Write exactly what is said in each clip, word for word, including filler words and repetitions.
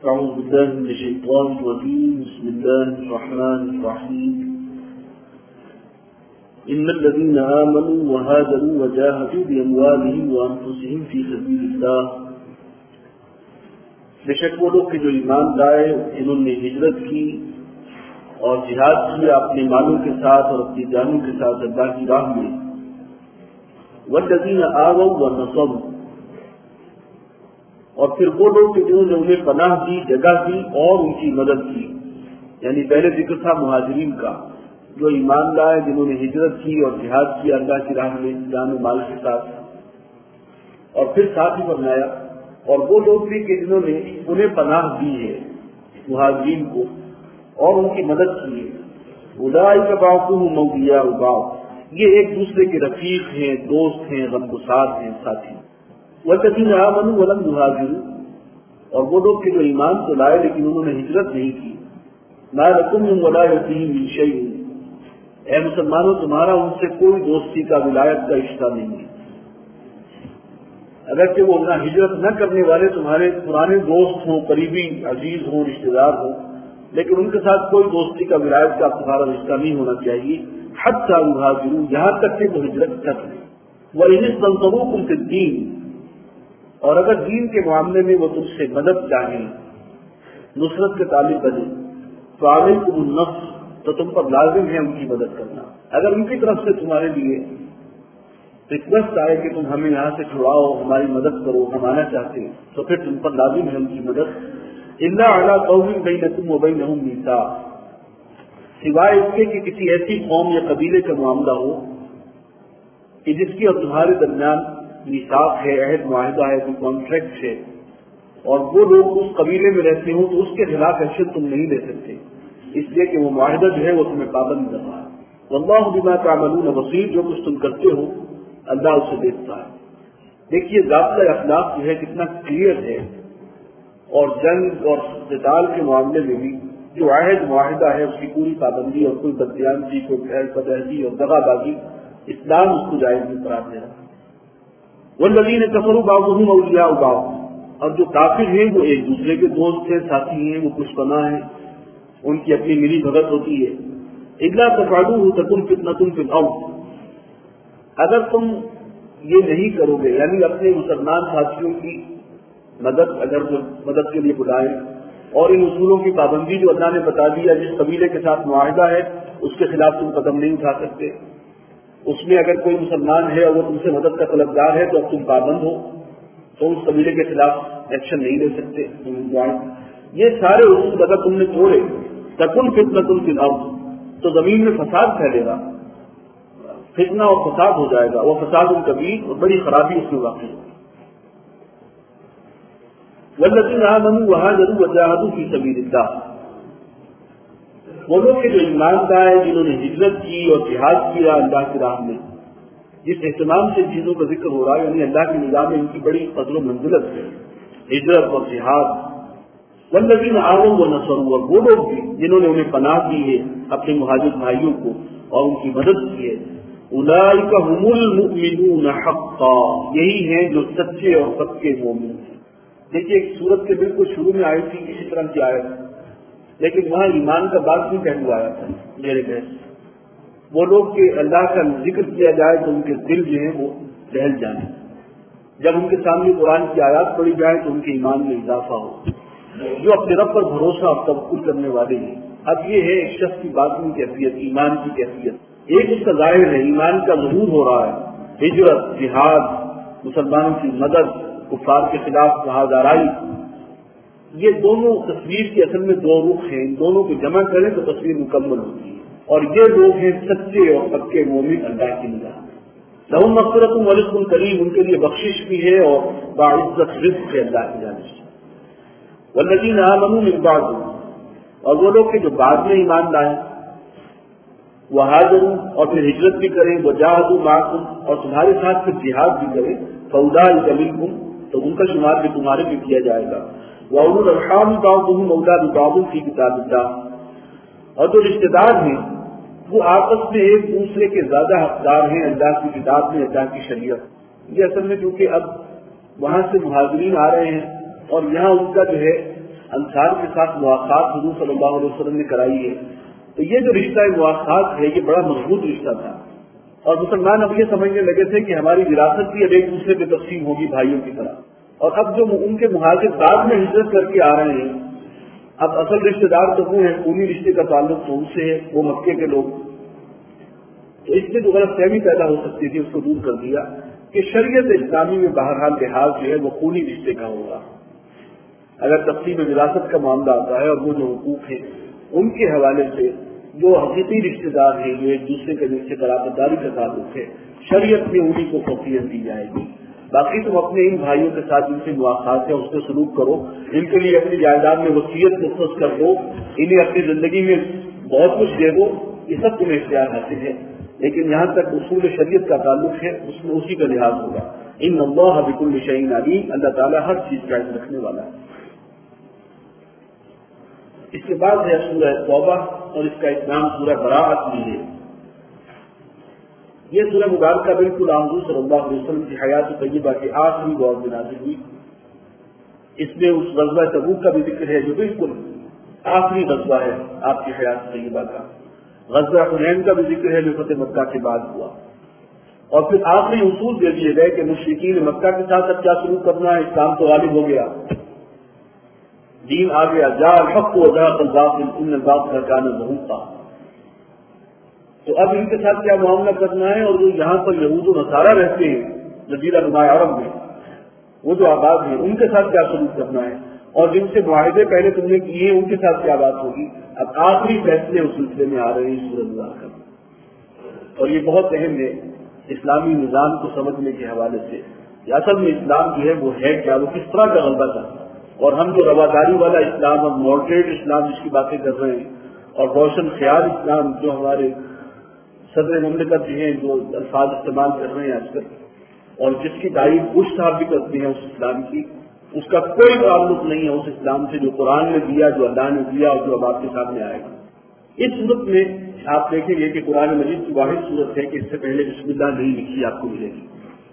أعوذ بالله من الشيطان الرجيم. بسم الله الرحمن الرحيم. إن الذين آمنوا وهاجروا وجاهدوا بأموالهم وأنفسهم في سبيل الله. بے شک وہ لوگ جو ایمان لائے انہوں نے ہجرت کی اور جہاد کیا اپنے مالوں کے ساتھ اور اپنی جانوں کے ساتھ اللہ کی راہ میں. والذین آووا ونصروا، اور پھر وہ لوگ جنہوں نے انہیں پناہ دی، جگہ دی اور ان کی مدد کی. یعنی پہلے ذکر تھا مہاجرین کا جو ایمان لائے، جنہوں نے ہجرت کی اور جہاد کیا اللہ کی راہ میں جان و مال کے ساتھ. اور پھر ساتھ ہی فرمایا اور وہ لوگ بھی کہ جنہوں نے انہیں پناہ دی ہے مہاجرین کو اور ان کی مدد کی ہے. اولئک بعضهم اولیاء بعض، یہ ایک دوسرے کے رفیق ہیں، دوست ہیں، غمگسار ہیں، ساتھی. والذین آمنوا ولم یہاجروا، اور وہ لوگ کہ جو ایمان تو لائے لیکن انہوں نے ہجرت نہیں کی. ما لکم من ولایتہم من شیء، اے مسلمانوں تمہارا ان سے کوئی دوستی کا ولایت کا رشتہ نہیں ہے. اگر کہ وہ نہ ہجرت نہ کرنے والے تمہارے پرانے دوست ہوں، قریبی عزیز ہوں، رشتے دار ہوں، لیکن ان کے ساتھ کوئی دوستی کا ولایت کا تمہارا رشتہ نہیں ہونا چاہیے. حتی یہاجروا، یہاں تک کہ وہ ہجرت کر لیں. وَإِنِ اسْتَنصَرُوكُمْ فِي الدِّينِ، اور اگر دین کے معاملے میں وہ تم سے مدد چاہیں، نصرت کے طالب بنے، فَعَلَيْكُمُ النَّصْرُ، تو تم پر لازم ہے ان کی مدد کرنا. اگر ان کی طرف سے تمہارے لیے ریکویسٹ آئے کہ تم ہمیں یہاں سے چھڑاؤ، ہماری مدد کرو، ہم آنا چاہتے ہیں، تو پھر تم پر لازم ہے ان کی مدد. إِلَّا عَلَىٰ قَوْمٍ بَيْنَكُمْ وَبَيْنَهُم مِّيثَاقٌ، سوائے اس کے کہ کسی ایسی قوم یا قبیلے کا معاملہ ہو کہ جس کی اور تمہارے درمیان میثاق ہے، عہد معاہدہ ہے، کوئی کانٹریکٹ ہے، اور وہ لوگ اس قبیلے میں رہتے ہوں تو اس کے خلاف ایکشن تم نہیں لے سکتے، اس لیے کہ وہ معاہدہ جو ہے وہ تمہیں پابند کر رہا ہے. واللہ بما تعملون بصیر، جو کچھ تم کرتے ہو اللہ اسے دیکھتا ہے. دیکھیے ضابطۂ اخلاق جو ہے کتنا کلیئر ہے، اور جنگ اور قتال کے معاملے میں بھی جو عہد معاہدہ ہے اس کی پوری پابندی اور کوئی بددیانتی، کوئی غیر بدہضی اور دغا بازی اسلام اس کو جائز نہیں قرار دے رہا. والذین کفروا بعضهم اولیاء بعض، اور جو کافر ہیں وہ ایک دوسرے کے دوست ہیں، ساتھی ہیں، وہ کچھ پناہ ہیں، ان کی اپنی ملی بھگت ہوتی ہے. الا تفعلوه تکن فتنۃ فی الارض، اگر تم یہ نہیں کرو گے یعنی اپنے مسلمان ساتھیوں کی مدد اگر مدد کے لیے بلائیں اور ان اصولوں کی پابندی جو اللہ نے بتا دیا، جس قبیلے کے ساتھ معاہدہ ہے اس کے خلاف تم قدم نہیں اٹھا سکتے، اس میں اگر کوئی مسلمان ہے اور وہ تم سے مدد کا طلبگار ہے تو اب تم پابند ہو تو اس قبیلے کے خلاف ایکشن نہیں لے سکتے. یہ سارے اصول اگر تم نے توڑے تکن فتنۃ فی الارض، تو زمین میں فساد پھیلے گا، فتنہ اور فساد ہو جائے گا. وہ فساد کبیر اور بڑی خرابی اس میں واقع ہوگی. والذین آمنوا وہاجروا وجاہدوا فی سبیل اللہ، وہ لوگ جو ایمان لائے، جنہوں نے ہجرت کی اور جہاد کیا اللہ کی راہ میں. جس اہتمام سے چیزوں کا ذکر ہو رہا ہے یعنی اللہ کی نگاہ میں ان کی بڑی قدر و منزلت ہے، ہجرت اور جہاد. والذین آووا ونصروا، اور وہ لوگ بھی جنہوں نے انہیں پناہ دی ہے اپنے مہاجر بھائیوں کو اور ان کی مدد کی ہے. اولئک هم المؤمنون حقا، یہی ہیں جو سچے اور پکے مومن ہیں. دیکھیے ایک سورت کے بالکل شروع میں آئی تھی اسی طرح کی آیت، لیکن وہاں ایمان کا بات نہیں پہلو آیا تھا. میرے بہن وہ لوگ کہ اللہ کا ذکر کیا جائے تو ان کے دل جو ہیں وہ دہل جائیں، جب ان کے سامنے قرآن کی آیات پڑھی جائے تو ان کے ایمان میں اضافہ ہو، جو اپنے رب پر بھروسہ اور توکل کرنے والے ہیں. اب یہ ہے ایک شخص کی باطنی کیفیت، ایمان کی کیفیت. ایک اس کا ظاہر ہے ایمان کا ظہور ہو رہا ہے، ہجرت، جہاد، مسلمانوں کی مدد، کفار کے خلاف جہازآرائی، یہ دونوں تصویر کی اصل میں دو رخ ہیں. ان دونوں کو جمع کریں تو تصویر مکمل ہوتی ہے. اور یہ لوگ ہیں سچے اور پکے مومن اللہ کی نگاہ. لہم مغفرۃ ورزق کریم، ان کے لیے بخشش بھی ہے اور باعزت رزق ہے اللہ کی جانب سے. والذین آمنوا من بعد، اور وہ لوگ جو بعد میں ایمان لائیں، وہاجروا، اور پھر ہجرت بھی کریں، وجاہدوا معکم، اور تمہارے ساتھ پھر جہاد بھی کریں، فاولئک منکم، تو ان کا شمار بھی تمہارے بھی کیا جائے گا. وَأُولُو الْأَرْحَامِ بَعْضُهُمْ أَوْلَىٰ بِبَعْضٍ فِي كِتَابِ اللَّهِ، اور جو رشتے دار ہیں وہ آپس میں ایک دوسرے کے زیادہ حقدار ہیں اللہ کی کتاب میں، اللہ کی شریعت. یہ اصل میں کیونکہ اب وہاں سے مہاجرین آ رہے ہیں اور یہاں ان کا جو ہے انصار کے ساتھ مواخات حضور صلی اللہ علیہ وسلم نے کرائی ہے، تو یہ جو رشتہ مواخات ہے یہ بڑا مضبوط رشتہ تھا، اور مسلمان اب یہ سمجھنے لگے تھے کہ ہماری وراثت بھی اب ایک دوسرے پہ تقسیم ہوگی بھائیوں کی طرح، اور اب جو ان کے مہاجر بعد میں ہجرت کر کے آ رہے ہیں، اب اصل رشتے دار تو وہ ہیں، خونی رشتے کا تعلق تو ان سے ہے، وہ مکے کے لوگ، تو اس میں جو غلط فہمی پیدا ہو سکتی تھی اس کو دور کر دیا کہ شریعت اسلامی میں بہرحال لحاظ جو ہے وہ خونی رشتے کا ہوگا۔ اگر تقسیم وراثت کا معاملہ آتا ہے اور وہ جو حقوق ہیں ان کے حوالے سے جو حقیقی رشتے دار ہیں جو ایک دوسرے کے نیچے قرابت داری کا تعلق ہے، شریعت میں انہیں کو فوقیت دی جائے گی۔ باقی تم اپنے ان بھائیوں کے ساتھ جن سے مواخات ہے اس سے سلوک کرو، ان کے لیے اپنی جائیداد میں وصیت مختص کر دو، انہیں اپنی زندگی میں بہت کچھ دے دو، یہ سب تمہیں اختیار حاصل ہے، لیکن یہاں تک اصول شریعت کا تعلق ہے اس میں اسی کا لحاظ ہوگا۔ ان اللہ بکل شیء علیم، اللہ تعالیٰ ہر چیز کا علم رکھنے والا ہے۔ اس کے بعد ہے سورہ توبہ اور اس کا اتمام سورہ براءت بھی ہے۔ یہ سورہ مبارکہ بالکل حضور صلی اللہ علیہ وسلم کی حیات طیبہ کے آخری دور میں نازل ہوئی۔ اس میں اس غزوہ تبوک کا بھی ذکر ہے جو بالکل آخری غزوہ ہے آپ کی حیات طیبہ کا، غزوہ حنین کا بھی ذکر ہے جو فتح مکہ کے بعد ہوا، اور پھر آخری اصول دے دیے گئے کہ مشرکین مکہ کے ساتھ اب کیا سلوک کرنا ہے، اسلام تو غالب ہو گیا، دین آ گیا، جاء الحق وزهق الباطل ان الباطل كان زهوقا، تو اب ان کے ساتھ کیا معاملہ کرنا ہے، اور جو یہاں پر یہود و نصارہ رہتے ہیں جزیرہ نما عرب میں، وہ جو آباد ہیں ان کے ساتھ کیا سلوک کرنا ہے، اور جن سے معاہدے پہلے تم نے کیے ان کے ساتھ کیا بات ہوگی، اب آخری فیصلے اس سلسلے میں آ رہے ہیں سورہ مبارکہ، اور یہ بہت اہم ہے اسلامی نظام کو سمجھنے کے حوالے سے کہ اصل میں اسلام جو ہے وہ ہے کیا، وہ کس طرح کا غلبہ تھا، اور ہم جو رواداری والا اسلام اور ماڈریٹ اسلام جس کی باتیں کر رہے ہیں، اور روشن خیال اسلام جو ہمارے صدر مملکت جو ہیں جو الفاظ استعمال کر رہے ہیں آج کل، اور جس کی تعریف بش صاحب بھی کرتے ہیں اس اسلام کی، اس کا کوئی تعلق نہیں ہے اس اسلام سے جو قرآن نے دیا، جو اللہ نے دیا، اور جو اب آپ کے سامنے آئے گا۔ اس صورت میں آپ دیکھیں گے کہ قرآن مجید کی واحد صورت ہے کہ اس سے پہلے بسم اللہ نہیں لکھی آپ کو ملے گی۔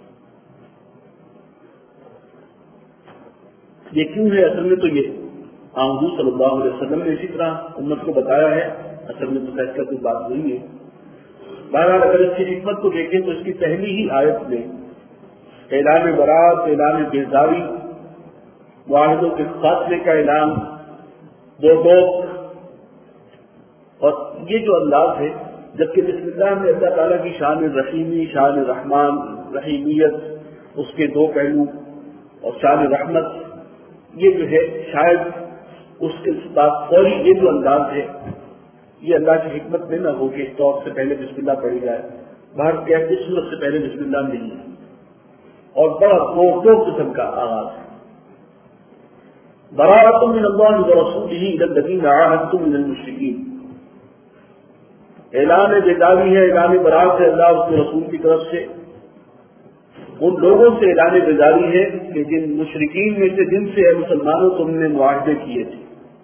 یہ کیوں ہے؟ اصل میں تو یہ حضور صلی اللہ علیہ وسلم نے اسی طرح امت کو بتایا ہے، اصل میں تو فیصلہ کوئی بات نہیں ہے۔ بہرحال اگر اس کی حکمت کو دیکھیں تو اس کی پہلی ہی آیت میں اعلان برات، اعلان بیزاری، معاہدوں کے فاصلے کا اعلان، دو دو، اور یہ جو انداز ہے، جبکہ بسم اللہ میں اللہ تعالیٰ کی شان رحیمی، شان رحمان، رحیمیت، اس کے دو پہلو، اور شان رحمت، یہ جو ہے شاید اس کے ساتھ فوری یہ جو انداز ہے یہ اللہ کی حکمت میں نہ ہو کہ اس طور سے پہلے بسم اللہ پڑھی جائے، باہر کیا اس صورت سے پہلے بسم اللہ نہیں ہے، اور بڑا دو دو قسم کا آغاز ہے۔ براءۃ من اللہ ورسولہ الی الذین عاہدتم من المشرکین، اعلان بیداری ہے، اعلان برات ہے اللہ اس کے رسول کی طرف سے ان لوگوں سے اعلان بیداری ہے کہ جن مشرکین میں سے جن سے اے مسلمانوں تم نے معاہدے کیے تھے۔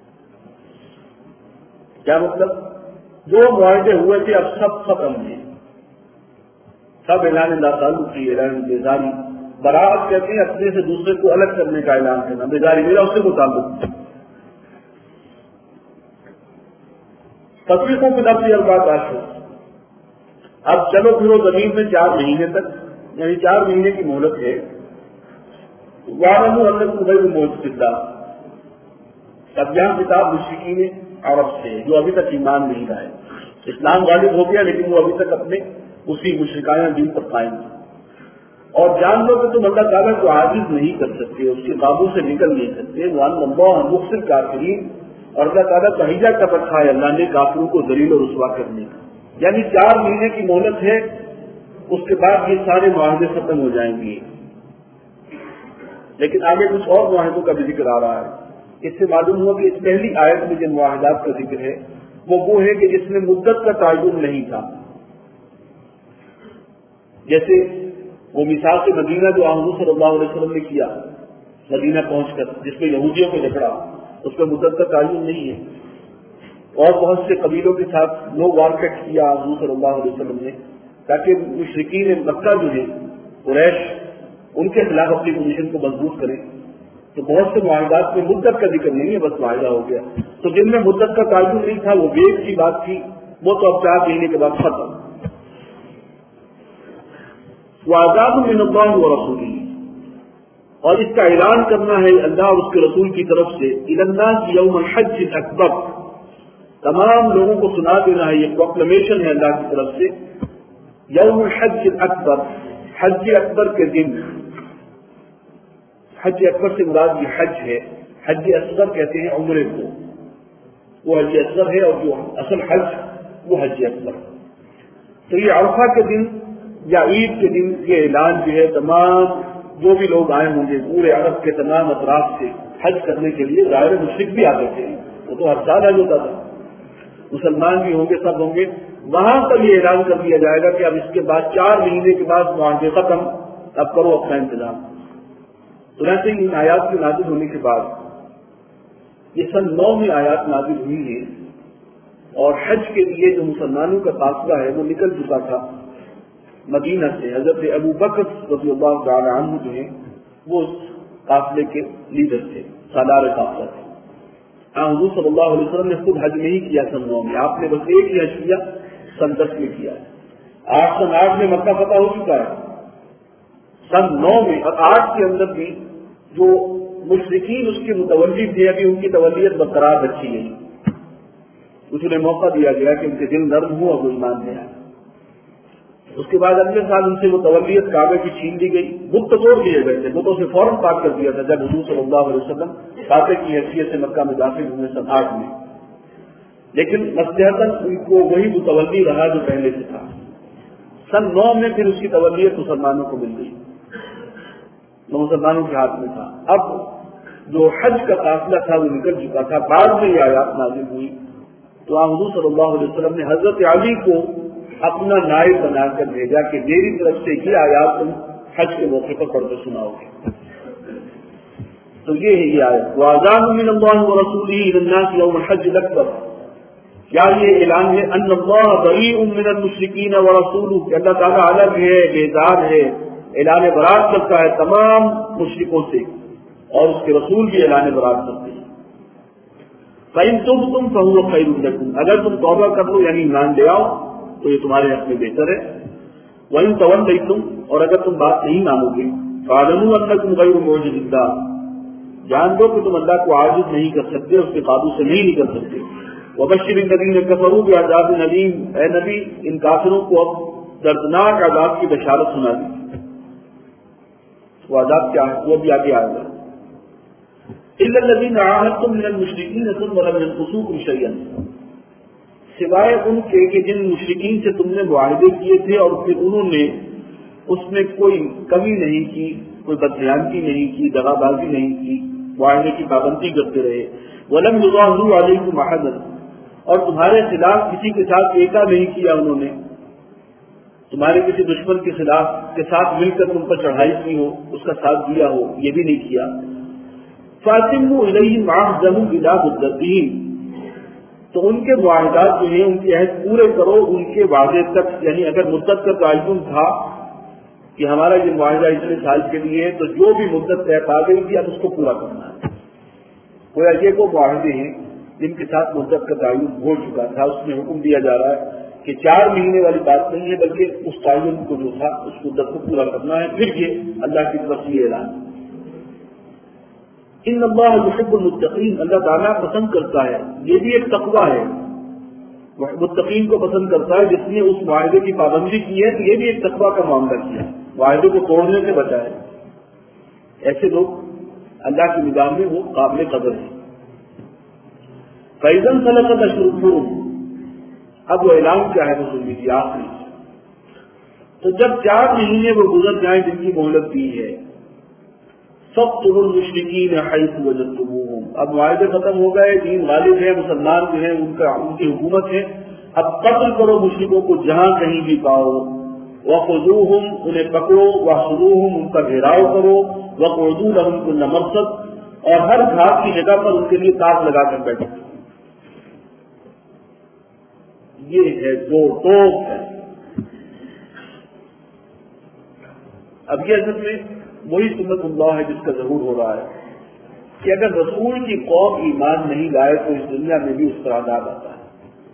کیا مطلب؟ جو معاہدے ہوئے تھے اب سب ختم ہیں، سب اعلان لا تعلق کی، اعلان بیداری۔ برات کہتے ہیں اپنے سے دوسرے کو الگ کرنے کا اعلان کرنا، بیداری میرا اس سے متعلق۔ تفریقوں کے لفظ البات آشو، اب چلو پھرو زمین میں چار مہینے تک، یعنی چار مہینے کی مہلت ہے۔ وَاعْلَمُوا أَنَّكُمْ غَيْرُ مُعْجِزِ اللَّهِ، اب یہاں کتاب مشرکین عرب سے جو ابھی تک ایمان نہیں لائے، اسلام غالب ہو گیا لیکن وہ ابھی تک اپنے اسی مشرکانہ دین پر قائم تھے، اور جان لو کہ تم اللہ تعالیٰ کو عاجز نہیں کر سکتے، اس کے قابو سے نکل نہیں سکتے۔ وَأَنَّ اللَّهَ مُخْزِي الْكَافِرِينَ، اور اللہ تعالیٰ کا ہیجا کر رکھا ہے اللہ نے کافروں کو ذلیل و رسوا کرنے کا، یعنی چار مہینے کی مہلت ہے، اس کے بعد یہ سارے معاہدے ختم ہو جائیں گے۔ لیکن آگے کچھ اور معاہدوں کا بھی ذکر آ رہا ہے۔ اس سے معلوم ہوا کہ اس پہلی آیت میں جن معاہدات کا ذکر ہے وہ وہ ہے کہ جس میں مدت کا تعین نہیں تھا، جیسے وہ مثال سے مدینہ جو حضور صلی اللہ علیہ وسلم نے کیا مدینہ پہنچ کر، جس میں یہودیوں کو جھگڑا، اس میں مدت کا تعین نہیں ہے، اور بہت سے قبیلوں کے ساتھ نو وارکٹ کیا حضور صلی اللہ علیہ وسلم نے، تاکہ مشرکین مکہ جو ہے قریش ان کے خلاف اپنی پوزیشن کو مضبوط کریں۔ تو بہت سے معاہدات میں مدت کا ذکر نہیں ہے، بس معاہدہ ہو گیا. تو جن میں مدت کا تعلق نہیں تھا وہ ویب کی بات تھی، وہ تو اب چار مہینے کے بعد ختم. وعذاب من اللہ ورسولہ، اور اس کا اعلان کرنا ہے اللہ اور اس کے رسول کی طرف سے الی الناس یوم الحج الاکبر، تمام لوگوں کو سنا دینا ہے، یہ پروکلمیشن ہے اللہ کی طرف سے. یوم الحج الاکبر، حج اکبر کے دن. حج اکبر سے مراد یہ حج ہے، حج اصغر کہتے ہیں عمرے کو، وہ حج اصغر ہے، اور جو اصل حج وہ حج اکبر. تو یہ عرفہ کے دن یا عید کے دن یہ اعلان جو ہے تمام جو بھی لوگ آئے ہوں گے پورے عرب کے تمام اطراف سے حج کرنے کے لیے، ظاہر مشرک بھی آتے تھے، وہ تو ہر سال حج ہوتا تھا، مسلمان بھی ہوں گے، سب ہوں گے. وہاں پر یہ اعلان کر دیا جائے گا کہ اب اس کے بعد چار مہینے کے بعد معاہدے ختم، اب کرو اپنا انتظام. چنانچہ ان آیات کے نازل ہونے کے بعد یہ سن نو میں آیات نازل ہوئی ہے، اور حج کے لیے جو مسلمانوں کا قافلہ ہے وہ نکل چکا تھا مدینہ سے. حضرت ابو بکر رضی اللہ تعالی عنہ جو ہیں وہ اس قافلے کے لیڈر تھے، سالار قافلہ تھے. ہاں حضور صلی اللہ علیہ وسلم نے خود حج نہیں کیا سن نو میں، آپ نے بس ایک ہی حج کیا، سن دس میں کیا. آٹھ سن آٹھ میں مکہ فتح ہو چکا ہے، سن نو میں اور آٹھ کے اندر بھی جو مشرکین اس کے متولی تھے ابھی ان کی تولیت برقرار رکھی گئی، انہیں موقع دیا گیا کہ ان کے دل نرم ہو اور وہ ایمان لے آئے. اس کے بعد اگلے سال ان سے وہ تولیت کعبے کی چھین لی گئی، بت تو توڑ دیے گئے تھے، بتوں سے فوراً پاک کر دیا تھا جب حضور صلی اللہ علیہ وسلم کعبے کی حیثیت سے مکہ میں داخل ہوئے سن آٹھ میں. لیکن مصلحتاً ان کو وہی متولی رہا جو پہلے سے تھا. سن نو میں پھر اس کی تولیت مسلمانوں کو مل گئی، وہ مسلمانوں کے ہاتھ میں تھا. اب جو حج کا قافلہ تھا وہ نکل چکا تھا. بعد میں یہ آیات نازل ہوئی تو آپ حضور صلی اللہ علیہ وسلم نے حضرت علی کو اپنا نائب بنا کر بھیجا کہ میری طرف سے یہ آیات تم حج کے موقع پر پڑھ کر سناؤ گے. تو یہ ہے یہ آیت وَأَذَانٌ مِّنَ اللَّهِ وَرَسُولِهِ إِلَى النَّاسِ يَوْمَ الْحَجِّ الْأَكْبَرِ. کیا یہ اعلان ہے ان اللہ بریء من المشرکین ورسولہ، کہ اللہ تعالیٰ الگ ہے، بیزار ہے، اعلان برات کرتا ہے تمام مشرکوں سے، اور اس کے رسول بھی اعلان برات کرتے ہیں. فَإِن تُبْتُمْ فَهُوَ خَيْرٌ لَكُمْ، اگر تم توبہ کر لو یعنی ایمان لے آؤ تو یہ تمہارے حق میں بہتر ہے. وَإِن تَوَلَّيْتُمْ، اور اگر تم بات نہیں مانو گے، فَاعْلَمُوا أَنَّكُمْ غَيْرُ مُعْجِزِ اللَّهِ، جان دو کہ تم اللہ کو عاجز نہیں کر سکتے، اس کے قابو سے نہیں نکل سکتے. وَبَشِّرِ الَّذِينَ كَفَرُوا بِعَذَابٍ أَلِيمٍ، اے نبی ان کافروں کو اب دردناک عذاب کی بشارت سنا دی. وہ عذاب کیا ہے وہ بھی آگے آئے گا. إِلَّا الَّذِينَ عَاهَدتُّم مِّنَ الْمُشْرِكِينَ ثُمَّ لَمْ يَنقُصُوكُمْ شَيْئًا، سوائے ان کے کہ جن مشرکین سے تم نے معاہدے کیے تھے اور پھر انہوں نے اس میں کوئی کمی نہیں کی، کوئی بددھیانتی نہیں کی، دغا بازی نہیں کی، معاہدے کی پابندی کرتے رہے. وَلَمْ يُظَاهِرُوا عَلَيْكُمْ أَحَدًا، اور تمہارے خلاف کسی کے ساتھ ایکا نہیں کیا، انہوں نے تمہارے کسی دشمن کے خلاف کے ساتھ مل کر تم پر چڑھائی کی ہو، اس کا ساتھ دیا ہو، یہ بھی نہیں کیا. فَأَتِمُّوا إِلَيْهِمْ عَهْدَهُمْ إِلَىٰ مُدَّتِهِمْ، تو ان کے معاہدات جو ہیں ان کے عہد پورے کرو ان کے وعدے تک. یعنی اگر مدت کا تعین تھا کہ ہمارا یہ معاہدہ اتنے سال کے لیے ہے تو جو بھی مدت طے پا گئی تھی اب اس کو پورا کرنا ہے. گویا یہ وہ معاہدے ہیں جن کے ساتھ مدت کا تعین ہو چکا تھا، اس میں حکم دیا جا رہا ہے کہ چار مہینے والی بات نہیں ہے بلکہ اس تعین کو جو تھا اس مدت کو پورا کرنا ہے. پھر یہ اللہ کی طرف سے اعلان. ان اللہ یحب المتقین، اللہ تعالیٰ پسند کرتا ہے، یہ بھی ایک تقویٰ ہے، متقین کو پسند کرتا ہے جس نے اس معاہدے کی پابندی کی ہے. یہ بھی ایک تقویٰ کا معاملہ کیا، معاہدے کو توڑنے سے بچائے. ایسے لوگ اللہ کی نگاہ میں وہ قابل قدر ہیں. فَإِذَا انْسَلَخَتْ أَشْهُرُ الْحُرُمُ، اب وہ اعلان کیا ہے رسول کی آخری. تو جب چار مہینے وہ گزر جائیں جن کی مہلت دی ہے، فَاقْتُلُوا الْمُشْرِكِينَ حَيْثُ وَجَدتُّمُوهُمْ، اب معاہدے ختم ہو گئے، دین غالب ہے، مسلمان جو ہیں ان کا ان کی حکومت ہے، اب قتل کرو مشرکوں کو جہاں کہیں بھی پاؤ. وَخُذُوهُمْ، انہیں پکڑو، وَاحْصُرُوهُمْ، ان کا گھیراؤ کرو، وَاقْعُدُوا لَهُمْ كُلَّ مَرْصَدٍ، اور ہر گھاٹ کی جگہ پر ان کے لیے تاک لگا کر بیٹھو. یہ ہے دو توپ ہے. اب یہ اصل میں وہی سنت اللہ ہے جس کا ظہور ہو رہا ہے. کہ اگر رسول کی قوم ایمان نہیں لائے تو اس دنیا میں بھی اس پر عذاب آتا ہے.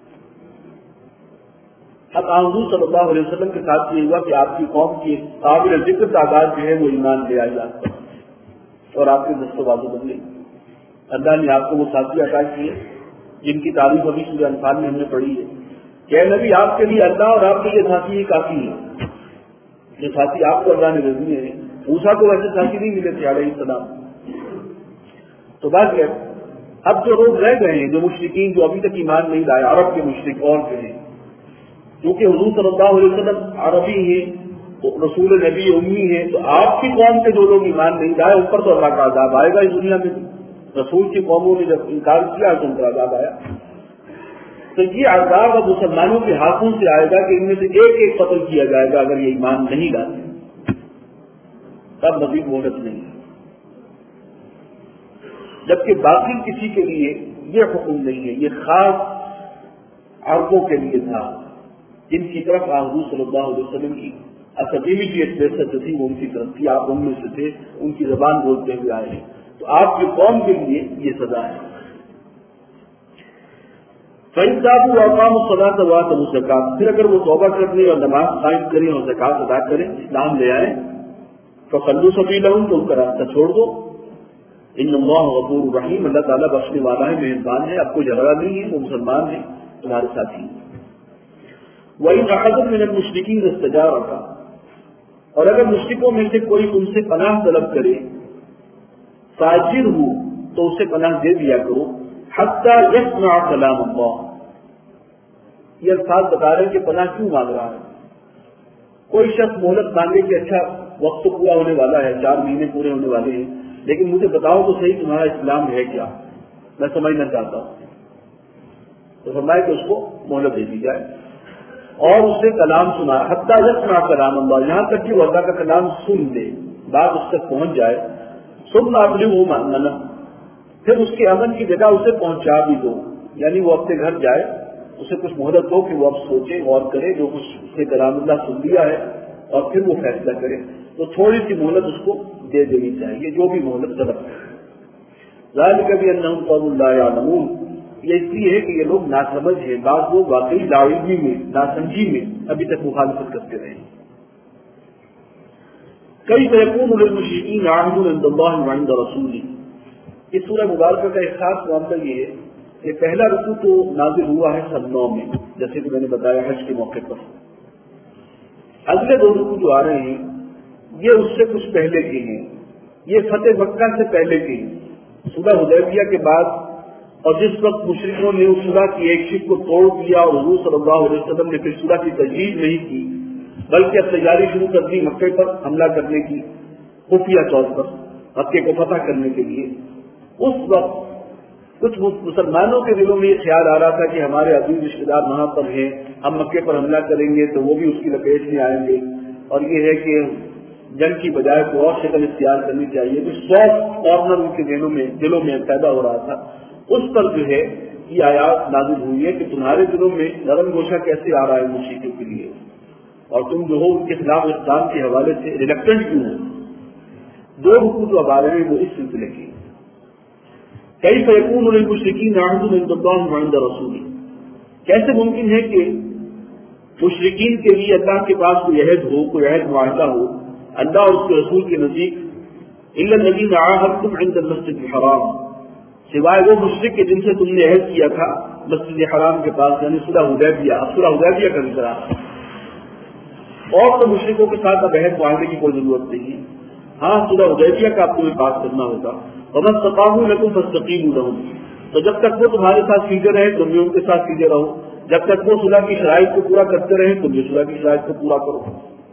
اب حضور صلی اللہ علیہ وسلم کے ساتھ یہ ہوا کہ آپ کی قوم کی قابل ذکر تعداد جو ہے وہ ایمان لے آئی اور آپ کے دست و بازو بن گئی. اللہ نے آپ کو وہ ساتھی عطا کیے جن کی تعریف ابھی سورہ انفال میں ہم نے پڑھی ہے کہ نبی آپ کے لیے اللہ اور آپ کے لیے ساتھی ہی کافی ہے. یہ ساتھی آپ کو اللہ نے دے دیے ہیں. موسیٰ کو ویسے ساتھی نہیں ملے تھے علیہ السلام. تو بات ہے اب جو لوگ رہ گئے ہیں جو مشرکین جو ابھی تک ایمان نہیں لائے عرب کے مشرک اور جو ہیں کیونکہ حضور صلی اللہ علیہ وسلم عربی ہیں رسول نبی امی ہیں تو آپ کی قوم کے جو لوگ ایمان نہیں لائے ان پر تو اللہ کا عذاب آئے گا اس دنیا میں. رسول کی قوموں نے جب انکار کیا تو ان پر عذاب آیا. تو یہ عذاب اب مسلمانوں کے ہاتھوں سے آئے گا کہ ان میں سے ایک ایک قتل کیا جائے گا اگر یہ ایمان نہیں لاتے تب مزید مہلت نہیں. جبکہ باقی کسی کے لیے یہ حکم نہیں ہے. یہ خاص عربوں کے لیے تھا جن کی طرف حضور صلی اللہ علیہ وسلم کی اکیڈمی کی ایک بحثت تھی وہ ان کی طرف تھی. آپ ان میں سے تھے ان کی زبان بولتے ہوئے آئے ہیں تو آپ کی قوم کے لیے یہ سزا ہے. فَإِنْ وَأَقَامُوا الصَّلَاةَ وَآتَوُا الزَّكَاةَ پھر اگر وہ توبہ کرنے اور نماز قائم کریں اور زکات ادا کریں اسلام لے آئیں فَخَلُّوا سَبِيلَهُمْ تو ان کا راستہ چھوڑ دو. ان اللہ غفور رحیم اللہ تعالیٰ بخشنے والا ہے مہربان ہے. اب کوئی جھگڑا نہیں ہے وہ مسلمان ہیں تمہارے ساتھی. وَإِنْ أَحَدٌ مِّنَ الْمُشْرِكِينَ اسْتَجَارَكَ اور اگر مشرکوں میں سے کوئی تم سے پناہ طلب کرے فاجر ہو تو اسے پناہ دے دیا کرو حتیٰ یسمع کلام اللہ. یہ الفاظ بتا رہے ہیں کہ پناہ کیوں مانگ رہا ہے. کوئی شخص مہلت مانگے کہ اچھا وقت تو پورا ہونے والا ہے چار مہینے پورے ہونے والے ہیں لیکن مجھے بتاؤ تو صحیح تمہارا اسلام ہے کیا میں سمجھنا چاہتا ہوں. تو فرمائے کہ اس کو مہلت دے دی جائے اور اس سے کلام سنا حتیٰ یسمع کلام اللہ یہاں تک کہ وہ اللہ کا کلام سن لے بات اس تک پہنچ جائے. ثم ابلغوا مأمنہ پھر اس کے امن کی جگہ اسے پہنچا بھی دو یعنی وہ اپنے گھر جائے اسے کچھ مہلت دو کہ وہ اب سوچے غور کرے جو کچھ اس نے کلام اللہ سن لیا ہے اور پھر وہ فیصلہ کرے. تو تھوڑی سی مہلت اس کو دے دینی چاہیے جو بھی مہلت طلب ہے. ذالک بأنہم قوم لا یعلمون یہ اس لیے ہے کہ یہ لوگ ناسمجھ ہیں. بعض لوگ واقعی لاعلمی میں ناسمجھی میں ابھی تک مخالفت کرتے رہے. کیف یکون للمشرکین عہد عند اللہ وعند رسولہ اس سورہ مبارکہ کا ایک خاص معاملہ یہ ہے کہ پہلا رکوع تو نازل ہوا ہے سن نو میں جیسے کہ میں نے بتایا حج کے موقع پر. اگلے دو رکوع جو آ رہے ہیں یہ اس سے کچھ پہلے کے ہیں. یہ فتح مکہ سے پہلے کے ہیں صلح حدیبیہ کے بعد اور جس وقت مشرکوں نے اس صلح کی ایک شق کو توڑ دیا اور حضور صلی اللہ علیہ وسلم نے پھر صلح کی تجدید نہیں کی بلکہ اب تیاری شروع کر دی مکے پر حملہ کرنے کی خفیہ طور پر مکے کو فتح کرنے کے لیے. اس وقت کچھ مسلمانوں کے دلوں میں یہ خیال آ رہا تھا کہ ہمارے عزیز رشتے دار وہاں پر ہیں ہم مکے پر حملہ کریں گے تو وہ بھی اس کی لپیٹ میں آئیں گے اور یہ ہے کہ جنگ کی بجائے کو اور شکل اختیار کرنی چاہیے. تو سافٹ کارنر ان کے دلوں میں دلوں میں پیدا ہو رہا تھا. اس پر جو ہے یہ آیات نازل ہوئی ہے کہ تمہارے دلوں میں نرم گوشہ کیسے آ رہا ہے مشرکوں کے لیے اور تم جو ہو ان کے خلاف اقدام کے حوالے سے ریلکٹنٹ کیوں ہو. دو رکوع جو اب آ رہے ہیں وہ اس سلسلے کی. کیف یکون للمشرکین عہد عند اللہ وعند رسولہ کیسے ممکن ہے کہ مشرکین کے لیے اللہ کے پاس کوئی عہد ہو کوئی عہد معاہدہ ہو اللہ اور اس کے رسول کے نزدیک الا الذین عاہدتم عند المسجد الحرام سوائے وہ مشرک کے جن سے تم نے عہد کیا تھا مسجد حرام کے پاس یعنی صلح حدیبیہ. اب صلح حدیبیہ کا ذکر آ رہا ہے اور تو مشرکوں کے ساتھ اب عہد معاہدے کی کوئی ضرورت نہیں ہے. ہاں صلح حدیبیہ کا آپ کو پاس کرنا ہوگا وَمَا اسْتَقَامُوا لَكُمْ فَاسْتَقِيمُوا لَهُمْ تو جب تک وہ تمہارے ساتھ سیدھے رہے تم بھی ان کے ساتھ سیدھے رہو. جب تک وہ صلح کی شرائط کو پورا کرتے رہے تم بھی صلح کی شرائط کو پورا کرو.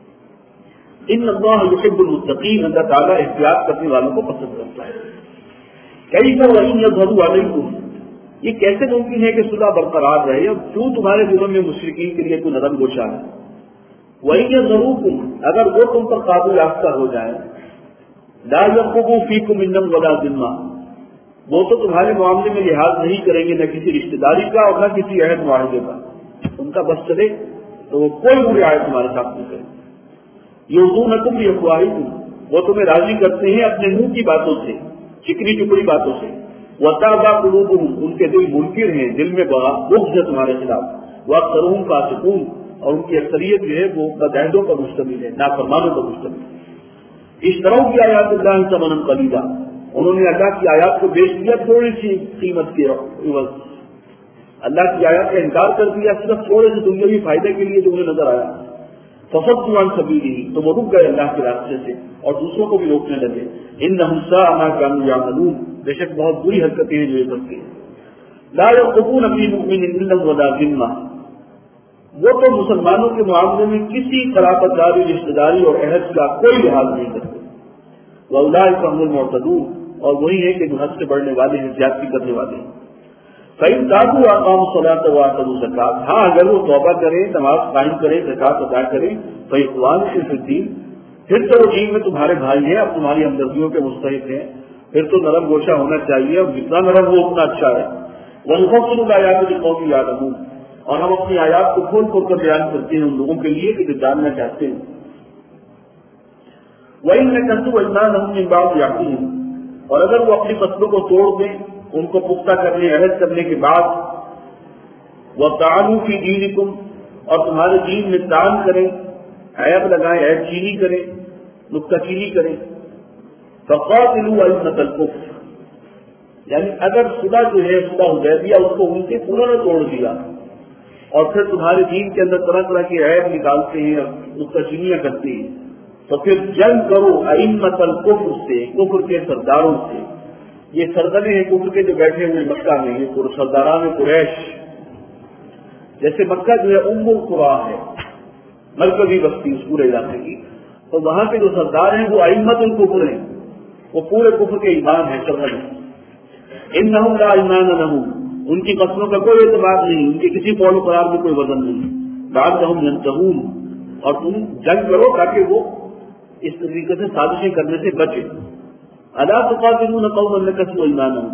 ان اللہ یحب المتقین اللہ تعالیٰ احتیاط کرنے والوں کو پسند کرتا ہے. کیف وَإِنْ يَظْهَرُوا عَلَيْكُمْ یہ کیسے ممکن ہے کہ صلح برقرار رہے اور کیوں تمہارے دلوں میں مشرکین کے لیے کوئی نرم گوشہ ہے. وَإِنْ يَظْهَرُوكُمْ اگر وہ تم پر قابو یافتہ ہو جائے لا يرقبوا فيكم منا ولا ذمہ وہ تو تمہارے معاملے میں لحاظ نہیں کریں گے نہ کسی رشتہ داری کا اور نہ کسی عہد معاہدے کا. ان کا بس چلے تو وہ کوئی بھی رعایت تمہارے ساتھ نہیں کرے. یؤذونکم بافواہکم وہ تمہیں راضی کرتے ہیں اپنے منہ کی باتوں سے चिकनी टुकड़ी बातों से। वताबा कुलूबुहुम, उनके दिल मुनकिर हैं, दिल में बुग़्ज़ है तुम्हारे खिलाफ। वअक्सरुहुम फासिकून, और उनकी अक्सरियत जो है वो बदअहदों पर मुश्तमिल है, नाफरमानों पर मुश्तमिल। इश्तरौ की आयातिल्लाहि समनन कलीला, उन्होंने अल्लाह की आयात को बेच दिया थोड़ी सी कीमत के एवज। अल्लाह की आयत का इनकार कर दिया सिर्फ थोड़े से दुनियावी फायदे के लिए जो उन्हें नजर आया। फसद्दू अन सबीलिही, तो वो रुक गए अल्लाह के रास्ते से और दूसरों को भी रोकने लगे। इन्नहुम साअ मा कानू यअमलून, बेशक बहुत बुरी हरकतें हैं जो ये करते हैं। ला यक़ून फी मुमिनिन इल्ला वला ज़िम्मा, वो तो मुसलमानों के मामले में किसी कराबतदारी, रिश्तेदारी और अहद का कोई लिहाज नहीं करते। वउलाइका हुमुल मुअतदून, और वही है कि जो हद से बढ़ने वाले हैं, ज्यादती करने वाले हैं। फ़इन ताबू व अक़ामू सलात व आतू ज़कात, हाँ अगर वो तौबा करें, नमाज कायम करें, ज़कात अदा करें, फ़इख़्वानुकुम फ़िद्दीन, फिर तो वो दीन में तुम्हारे भाई हैं, अब तुम्हारी हमदर्दियों के मुस्तहिक़ हैं, फिर तो नरम गोशा होना चाहिए, अब जितना नरम हो उतना अच्छा है। वनुफ़स्सिलु ल-आयाति लिक़ौमिन यअलमून, और हम अपनी आयात को खोल खोल कर बयान करते हैं उन लोगों के लिए कि जो जानना चाहते हैं। वइन नकसू अयमानहुम मिन बाद याक़ीन, और अगर वो अपनी फसलों को तोड़ दें, उनको पुख्ता करने, अहद करने के बाद, वतानु फी दीनिकुम, और तुम्हारे दीन में तान करें, ऐब लगाएं, ऐब चीनी करें, नुक्ताचीनी करें। फ़क़ातिलू अइम्मतल कुफ़्र, यानी अगर सुलह जो है सुलह हुदैबिया उसको उनसे पूरा तोड़ दिया और फिर तुम्हारे दीन के अंदर तरह तरह के ऐब निकालते हैं, नुक्ताचीनियां करते हैं, तो फिर जंग करो अइम्मतल कुफ़्र से, कुफ्र के सरदारों से। ये सरदरे हैं कुफ्र के जो बैठे हुए मक्का में, ये सरदारान कुरैश। जैसे मक्का जो है उम्मुल कुरा है, मरकजी बस्ती उस पूरे इलाके की, तो वहां के जो सरदार हैं वो अइम्मतुल कुफ्र हैं, वो पूरे कुफ्र के ईमान है सरदरे। इन्नहुम ला ईमान लहुम, उनकी कस्मों का कोई एतबार नहीं, उनके किसी कौल करार में कोई वजन नहीं। लअल्लहुम यंतहून, और तुम जंग करो ताकि वो इस तरीके से साजिशें करने से बचे। अला तुक़ातिलून क़ौमन नकसू ईमानहुम,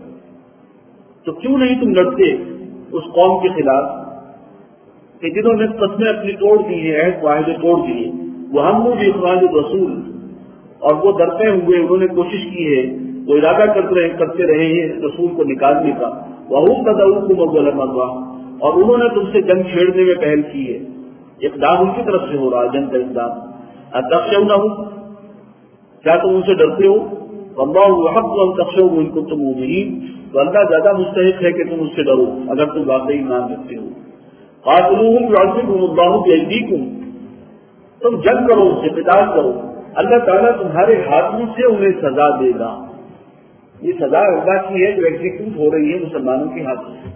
तो क्यों नहीं तुम लड़ते उस कौम के खिलाफ कि जिन्होंने कस्में अपनी तोड़ दी है, अहद वाहिदे तोड़ दिए। वो हम भी इख़राज रसूल, और वो डरते हुए उन्होंने कोशिश की है, वो इरादा करते रहे करते रहे हैं रसूल को निकालने का। वहुम बदऊकुम अव्वल मर्रा, और उन्होंने तुमसे जंग छेड़ने में पहल की है, इक़दाम उनकी तरफ से हो रहा है, जंग का इक़दाम। अतख़शौनहुम, क्या तुम उनसे डरते हो? वल्लाहु अहक़्क़ु अन तख़शौहु इन कुन्तुम मुमिनीन, तो अल्लाह ज्यादा मुस्तहिक़ है कि तुम उससे डरो अगर तुम वाकई ईमान रखते हो। क़ातिलूहुम युअज़्ज़िबहुमुल्लाहु बिअयदीकुम, तुम जंग करो, उससे क़िताल करो, अल्लाह ताला तुम्हारे हाथों से उन्हें सजा देगा। ये सजा अल्लाह की है जो एग्जीक्यूट हो रही है मुसलमानों के हाथों से।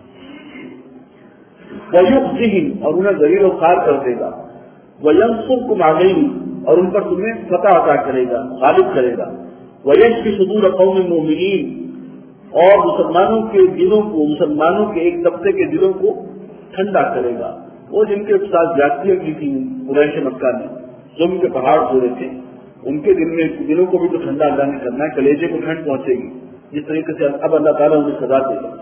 वयुख़ज़िहिम, और उन्हें ज़लील और ख़ार कर देगा। वयंसुरकुम अलैहिम, और उन पर तुम्हें फतह अता करेगा, गालिब करेगा। वयश्फि सुदूर क़ौमिन मुमिनीन, और मुसलमानों के दिलों को, मुसलमानों के एक तबके के दिलों को ठंडा करेगा। वो जिनके साथ जातियां की थी कुरैश मक्का ने, जो उनके पहाड़ जोड़े थे, उनके दिल में दिलों को भी तो ठंडा अल्लाह ने करना है, कलेजे को ठंड पहुंचेगी, जिस तरीके से अब अल्लाह ताला उन्हें सजा देगा।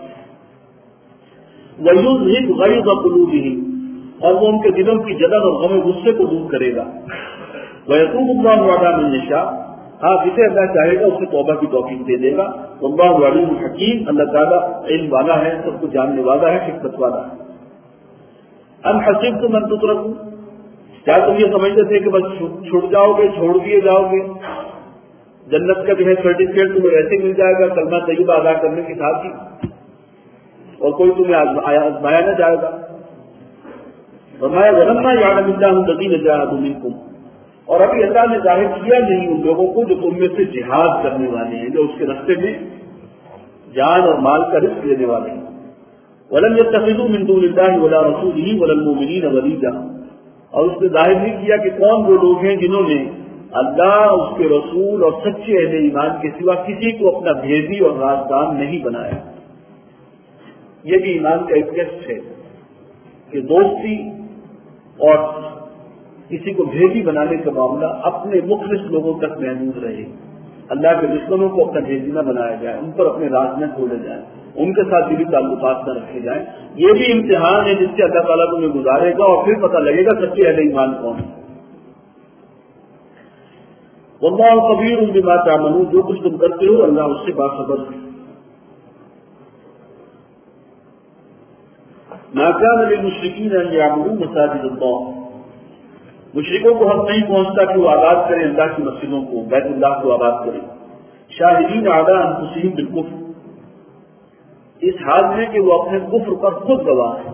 वयुज़हिब ग़ैज़ क़ुलूबिहिम, और वो उनके दिलों की जलन और गम गुस्से को दूर करेगा। वयतूबुल्लाहु अला मन यशा, हाँ जिसे अल्लाह चाहेगा उसे तौबा की तौफीक दे देगा। वल्लाहु अलीमुन हकीम, अल्लाह ताला इल्म वाला है, सब कुछ जानने वाला है, हिकमत वाला है। अम हसिबतुम अन तुतरकू, क्या तुम ये समझते थे कि बस छूट जाओगे, छोड़ दिए जाओगे, जन्नत का जो है सर्टिफिकेट तुम्हें ऐसे मिल जाएगा कलमा तय्यबा अदा करने के साथ ही, और कोई तुम्हें आजमाया न जाएगा। फरमाया वलम्मा यअलमिल्लाहु लज़ीना जाहदू मिनकुम, और अभी अल्लाह ने जाहिर किया नहीं उन लोगों को जो तुम में से जिहाद करने वाले हैं, जो उसके रास्ते में जान और माल का रिस्क लेने वाले हैं। वलम यत्तखिज़ू मिन दूनिल्लाहि वला रसूलिही वलल मुमिनीन वलीजा, और उसने जाहिर नहीं किया कि कौन वो लोग हैं जिन्होंने अल्लाह, उसके रसूल और सच्चे अहले ईमान के सिवा किसी को अपना भेदी और राजदान नहीं बनाया। ये भी ईमान का एक टेस्ट है कि दोस्ती और किसी को भेदी बनाने का मामला अपने मुखलिस लोगों तक महदूद रहे। अल्लाह के दुश्मनों को अपना भेदी न बनाया जाए, उन पर अपने राज न खोले जाए, उनके साथ दिली ताल्लुकात न रखे जाए। ये भी इम्तिहान है जिससे अल्लाह ताला तुम्हें गुजारेगा और फिर पता लगेगा सच्चे अहले ईमान कौन है। واللہ خبیر بما تعملون، جو کچھ تم کرتے ہو اللہ اس سے باخبر ہے۔ ما كان للمشركين ان يعبدوا مساجد الله، مشرکوں کو حق نہیں پہنچتا کہ وہ آباد کریں اللہ کی مسجدوں کو، بیت اللہ کو آباد کریں، شاہدین علی انفسہم بالکفر، اس حال میں کہ وہ اپنے کفر پر خود گواہ ہیں۔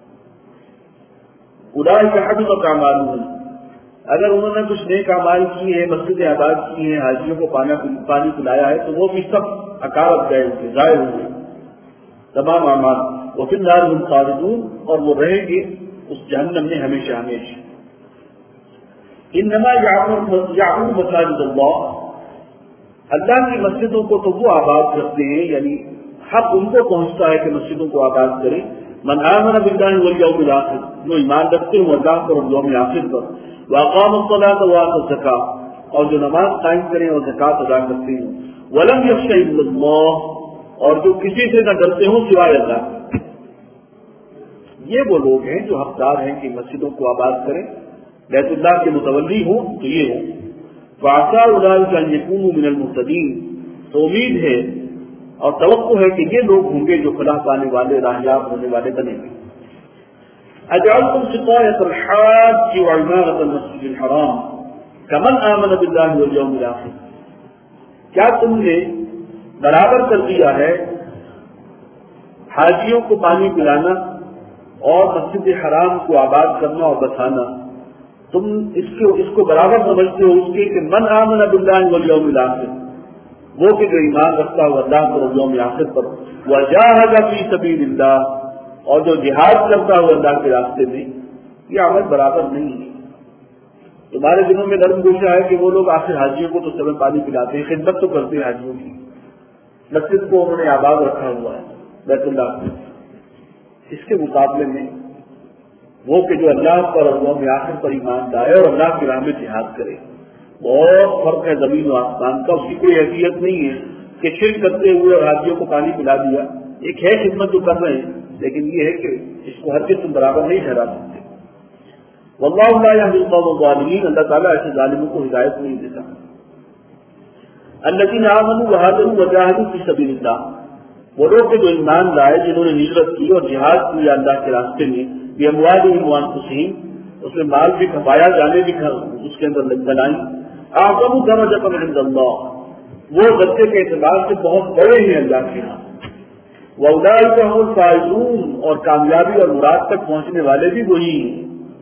اولئک حبطت اعمالهم، اگر انہوں نے کچھ نیک اعمال کیے ہیں، مسجدیں آباد کی ہیں، حاجیوں کو پانی پلایا ہے، تو وہ بھی سب اکارت گئے، ان کے ضائع ہو گئے تمام اعمال۔ وفی النار هم خالدون، اور وہ رہیں گے اس جہنم میں ہمیشہ ہمیشہ۔ انما یعمر مساجد اللہ، اللہ کی مسجدوں کو تو وہ آباد کرتے ہیں، یعنی حق ان کو پہنچتا ہے کہ مسجدوں کو آباد کریں، من آمن باللہ والیوم الآخر، جو ایمان رکھتے ہیں اللہ پر اور یوم آخر پر، واقام الصلاۃ وآتى الزکاۃ، اور جو نماز قائم کریں اور زکوٰۃ ادا کرتے ہیں، ولم یخش الا اللہ، اور جو کسی سے نہ ڈرتے ہوں سوائے اللہ۔ یہ وہ لوگ ہیں جو حقدار ہیں کہ مسجدوں کو آباد کریں، بیت اللہ کے متولی ہوں تو یہ ہوں۔ فَعَسَىٰ أُولَٰئِكَ أَن يَكُونُوا مِنَ الْمُهْتَدِينَ، تو امید ہے اور توقع ہے کہ یہ لوگ ہوں گے جو فلاح پانے والے، راہیاب ہونے والے بنیں گے۔ أَجْعَلْتُمْ سِقَايَةَ الْحَاجِّ وَعِمَارَةَ الْمَسْجِدِ الْحَرَامِ كَمَنْ آمَنَ بِاللَّهِ وَالْيَوْمِ الْآخِرِ، کیا تم نے برابر کر دیا ہے حاجیوں کو پانی پلانا اور مسجد حرام کو آباد کرنا اور بسانا، تم اس کو اس کو برابر سمجھتے ہو اس کے کہ من آمن باللہ والیوم الآخر، وہ کہ جو ایمان رکھتا ہو اللہ پر اور یوم آخر پر، وجاہد فی سبیل اللہ، اور جو جہاد کرتا ہو اللہ کے راستے میں، یہ عمل برابر نہیں ہے۔ تمہارے دنوں میں نرم گوشہ ہے کہ وہ لوگ آخر حاجیوں کو تو سب پانی پلاتے ہیں، خدمت تو کرتے ہیں حاجیوں کی، مسجد کو انہوں نے آباد رکھا ہوا ہے بیت اللہ میں۔ اس کے مقابلے میں وہ کہ جو اللہ پر اور یوم آخر پر ایمان لائے اور اللہ کی راہ میں جہاد کرے، بہت فرق ہے زمین و آسمان کا۔ اس کی کوئی حیثیت نہیں ہے کہ شرک کرتے ہوئے اور حاجیوں کو پانی پلا دیا، ایک ہے خدمت جو کر رہے ہیں، لیکن یہ ہے کہ اس کو ہر قسم برابر نہیں ٹھہرا سکتے۔ واللہ لا یہدی القوم الظالمین، اللہ تعالیٰ ایسے ظالموں کو ہدایت نہیں دیتا۔ الذین آمنوا وہاجروا وجاہدوا فی سبیل اللہ، وہ لوگ جو ایمان لائے، جنہوں نے ہجرت کی اور جہاد کیا اللہ کے راستے میں، باموالہم وانفسہم، اس میں مال بھی کھپایا، جانے بھی اس کے اندر بنائی، اعظم درجۃ عند اللہ، وہ درجے کے اعتبار سے بہت بڑے ہیں اللہ کے یہاں۔ واولئک هم الفائزون، اور کامیابی اور مراد تک پہنچنے والے بھی وہی ہیں۔